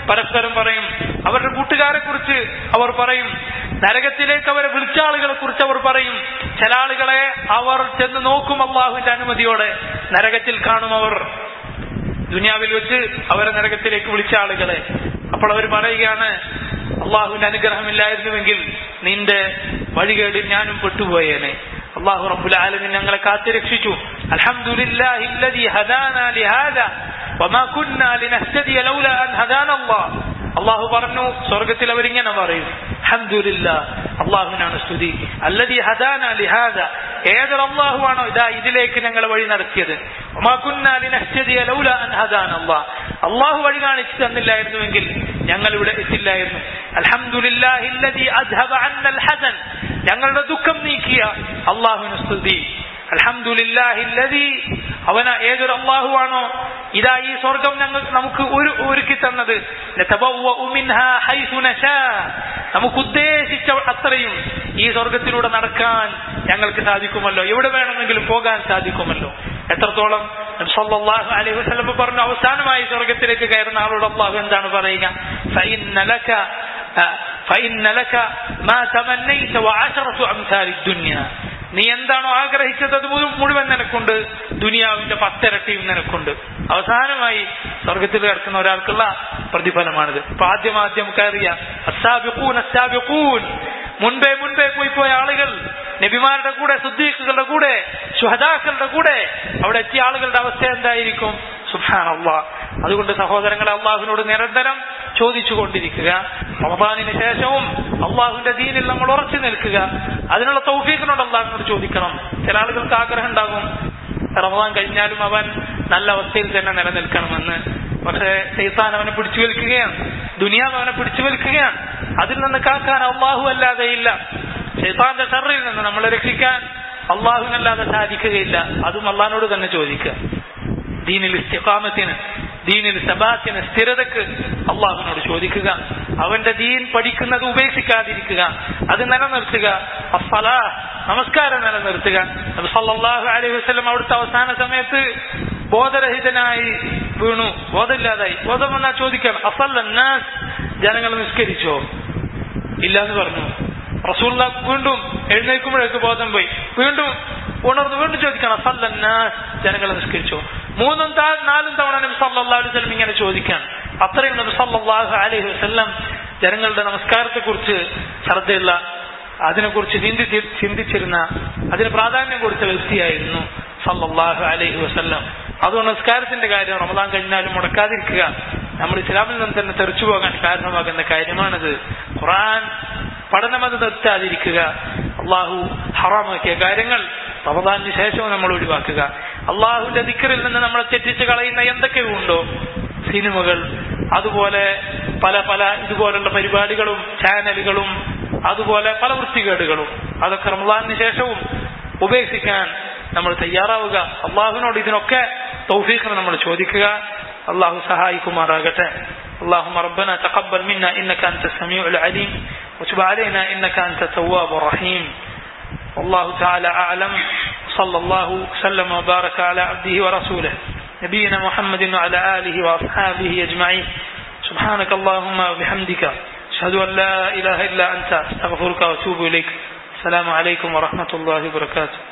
പരസ്പരം പറയും. അവരുടെ കൂട്ടുകാരെ കുറിച്ച് അവർ പറയും. നരകത്തിലേക്ക് അവരെ വിളിച്ച ആളുകളെ കുറിച്ച് അവർ പറയും. ചില ആളുകളെ അവർ ചെന്ന് നോക്കും അള്ളാഹുവിന്റെ അനുമതിയോടെ, നരകത്തിൽ കാണും. അവർ ദുനിയാവിൽ വെച്ച് അവരെ നരകത്തിലേക്ക് വിളിച്ച ആളുകളെ. അപ്പോൾ അവർ പറയുകയാണ്, അള്ളാഹുവിന്റെ അനുഗ്രഹമില്ലായിരുന്നുവെങ്കിൽ നിന്റെ വഴികേടിൽ ഞാനും പെട്ടുപോയേനെ. അല്ലാഹു റബ്ബുൽ ആലമീൻ ഞങ്ങളെ കാത്തുരക്ഷിച്ചു. അൽഹംദുലില്ലാഹി അല്ലദീ ഹദാനാ ലിഹാദാ വമാ കുന്നാ ലിനഹ്തദിയ ലൗലാ അൻ ഹദാന അല്ലാഹ്. അല്ലാഹു പറഞ്ഞു, സ്വർഗ്ഗത്തിൽ അവരിങ്ങനെ പറയും, അൽഹംദുലില്ലാഹ്, അല്ലാഹുവിനാണ് സ്തുതി. അല്ലദീ ഹദാനാ ലിഹാദാ, ഏതൊരു അല്ലാഹുവാണോ ഇതാ ഇതിലേക്ക് ഞങ്ങളെ വഴി നടത്തിയത്. വമാ കുന്നാ ലിനഹ്തദിയ ലൗലാ അൻ ഹദാന അല്ലാഹ്, അല്ലാഹു വഴി കാണിച്ചു തന്നില്ലായിരുന്നുവെങ്കിൽ ഞങ്ങൾ ഇവിടെ എത്തില്ലായിരുന്നു. അൽഹംദുലില്ലാഹി അല്ലദീ അദ്ഹബ അന്നൽ ഹസൻ, ഞങ്ങളുടെ ദുഃഖം നീക്കിയ അല്ലാഹുവിന് സ്തുതി. അൽഹംദുലില്ലാഹി അല്ലദീ, അവന ഏതൊരു അല്ലാഹുവാണോ ഇതാ ഈ സ്വർഗം ഞങ്ങൾ നമുക്ക് ഒരു ഒരുക്കി തന്നത്. നതബവ്വഉ മിൻഹാ ഹൈസു നശാ, നമുക്ക് ഉദ്ദേശിച്ച അത്രയും ഈ സ്വർഗത്തിലൂടെ നടക്കാൻ ഞങ്ങൾക്ക് സാധിക്കുമല്ലോ, എവിടെ വേണമെങ്കിലും പോകാൻ സാധിക്കുമല്ലോ. എത്രത്തോളം നബി സല്ലല്ലാഹു അലൈഹി വസല്ലം പറഞ്ഞു, അവസാനമായി സ്വർഗത്തിലേക്ക് കയറുന്ന ആളോട് അല്ലാഹു എന്താണ് പറയുക? ഫഇന്ന ലക ഫഇന്ന ലക മാ തമന്നൈത വഅശറതു അംസാലി ദുനിയ, നീ എന്താണോ ആഗ്രഹിച്ചത് അത് മുഴുവൻ നിനക്കുണ്ട്, ദുനിയാവിന്റെ പത്തിരട്ടിയും നിനക്കുണ്ട്. അവസാനമായി സ്വർഗത്തിൽ കിടക്കുന്ന ഒരാൾക്കുള്ള പ്രതിഫലമാണിത്. ഇപ്പൊ ആദ്യം ആദ്യം കയറിയ അസ്സാബിഖൂൻ അസ്സാബിഖൂൻ, മുൻപേ മുൻപേ പോയി പോയ ആളുകൾ, നബിമാരുടെ കൂടെ, സിദ്ദീഖുകളുടെ കൂടെ, ശുഹദാക്കളുടെ കൂടെ അവിടെ എത്തിയ ആളുകളുടെ അവസ്ഥ എന്തായിരിക്കും? സുബ്ഹാനല്ലാഹ്. അതുകൊണ്ട് സഹോദരങ്ങളെ, അള്ളാഹുവിനോട് നിരന്തരം ചോദിച്ചു കൊണ്ടിരിക്കുക. റമദാനിന് ശേഷവും അള്ളാഹുവിന്റെ ദീനിൽ നമ്മൾ ഉറച്ചു നിൽക്കുക. അതിനുള്ള തൗഫീഖിനോട് അള്ളാഹുവിനോട് ചോദിക്കണം. ചില ആളുകൾക്ക് ആഗ്രഹം ഉണ്ടാകും റമദാൻ കഴിഞ്ഞാലും അവൻ നല്ല അവസ്ഥയിൽ തന്നെ നിലനിൽക്കണമെന്ന്. പക്ഷേ ശൈത്താൻ അവനെ പിടിച്ചു വലിക്കുകയാണ്, ദുനിയാവ് അവനെ പിടിച്ചു വലിക്കുകയാണ്. അതിൽ നിന്ന് കാക്കാൻ അള്ളാഹു അല്ലാതെ ഇല്ല. ശൈത്താന്റെ ഷർറിൽ നിന്ന് നമ്മളെ രക്ഷിക്കാൻ അള്ളാഹുവിനല്ലാതെ സാധിക്കുകയില്ല. അതും അള്ളാഹിനോട് തന്നെ ചോദിക്കുക. ദീനിൽ ഇസ്തിഖാമത്തിന്, ദീനിൽ സബാത്തിന്, സ്ഥിരതക്ക് അള്ളാഹുവിനോട് ചോദിക്കുക. അവന്റെ ദീൻ പഠിക്കുന്നത് ഉപേക്ഷിക്കാതിരിക്കുക, അത് നിലനിർത്തുക. അസ്സലാഹ്, നമസ്കാരം നിലനിർത്തുക. നബി സല്ലല്ലാഹു അലൈഹി വസല്ലം അവിടുത്തെ അവസാന സമയത്ത് ബോധരഹിതനായി വീണു, ബോധമില്ലാതായി. ബോധം വന്നാൽ ചോദിക്കണം, അസല്ലന്നാസ്, ജനങ്ങൾ നിസ്കരിച്ചോ? ഇല്ല എന്ന് പറഞ്ഞു. റസൂലുള്ള വീണ്ടും എഴുന്നേൽക്കുമ്പോഴേക്ക് ബോധം പോയി, വീണ്ടും ഉണർന്ന് വീണ്ടും ചോദിക്കണം, അസല്ലന്നാസ്, ജനങ്ങൾ നിസ്കരിച്ചോ? മൂന്നും നാലും തവണ നബി സല്ലല്ലാഹു അലൈഹി വസല്ലം ഇങ്ങനെ ചോദിക്കാൻ. അത്രയും നബി സല്ലല്ലാഹു അലൈഹി വസല്ലം ജനങ്ങളുടെ നമസ്കാരത്തെ കുറിച്ച് ശ്രദ്ധയുള്ള, അതിനെക്കുറിച്ച് ചിന്തിച്ച് ചിന്തിച്ചിരുന്ന അതിന് പ്രാധാന്യം കൊടുത്ത വ്യക്തിയായിരുന്നു സല്ലല്ലാഹു അലൈഹി വസല്ലം. അതുകൊണ്ട് നിസ്കാരത്തിന്റെ കാര്യം റമദാൻ കഴിഞ്ഞാലും മുടക്കാതിരിക്കുക നമ്മൾ ഇസ്ലാമിൽ നിന്ന് തന്നെ തെറിച്ചു പോകാൻ കാരണമാകുന്ന കാര്യമാണിത്. ഖുർആൻ പഠനം അത് നിർത്താതിരിക്കുക. അള്ളാഹു ഹറാമാക്കിയ കാര്യങ്ങൾ റമദാനിന് ശേഷവും നമ്മൾ ഒഴിവാക്കുക. അള്ളാഹുവിന്റെ ദിക്റിൽ നിന്ന് നമ്മളെ തെറ്റിച്ച് കളയുന്ന എന്തൊക്കെയോ ഉണ്ടോ, സിനിമകൾ, അതുപോലെ പല പല ഇതുപോലുള്ള പരിപാടികളും ചാനലുകളും, അതുപോലെ പല വൃത്തികേടുകളും, അതൊക്കെ റമദാനിന് ശേഷവും ഉപേക്ഷിക്കാൻ നമ്മൾ തയ്യാറാവുക. അള്ളാഹുവിനോട് ഇതിനൊക്കെ തൗഫീഖിനെ നമ്മൾ ചോദിക്കുക. അള്ളാഹു സഹായിക്കുമാറാകട്ടെ. اللهم ربنا تقبل منا إنك أنت السميع العليم وتب علينا إنك أنت التواب الرحيم. والله تعالى أعلم. صلى الله وسلم وبارك على عبده ورسوله نبينا محمد وعلى آله وأصحابه أجمعين. سبحانك اللهم وبحمدك أشهد أن لا إله إلا أنت أستغفرك وأتوب إليك. السلام عليكم ورحمة الله وبركاته.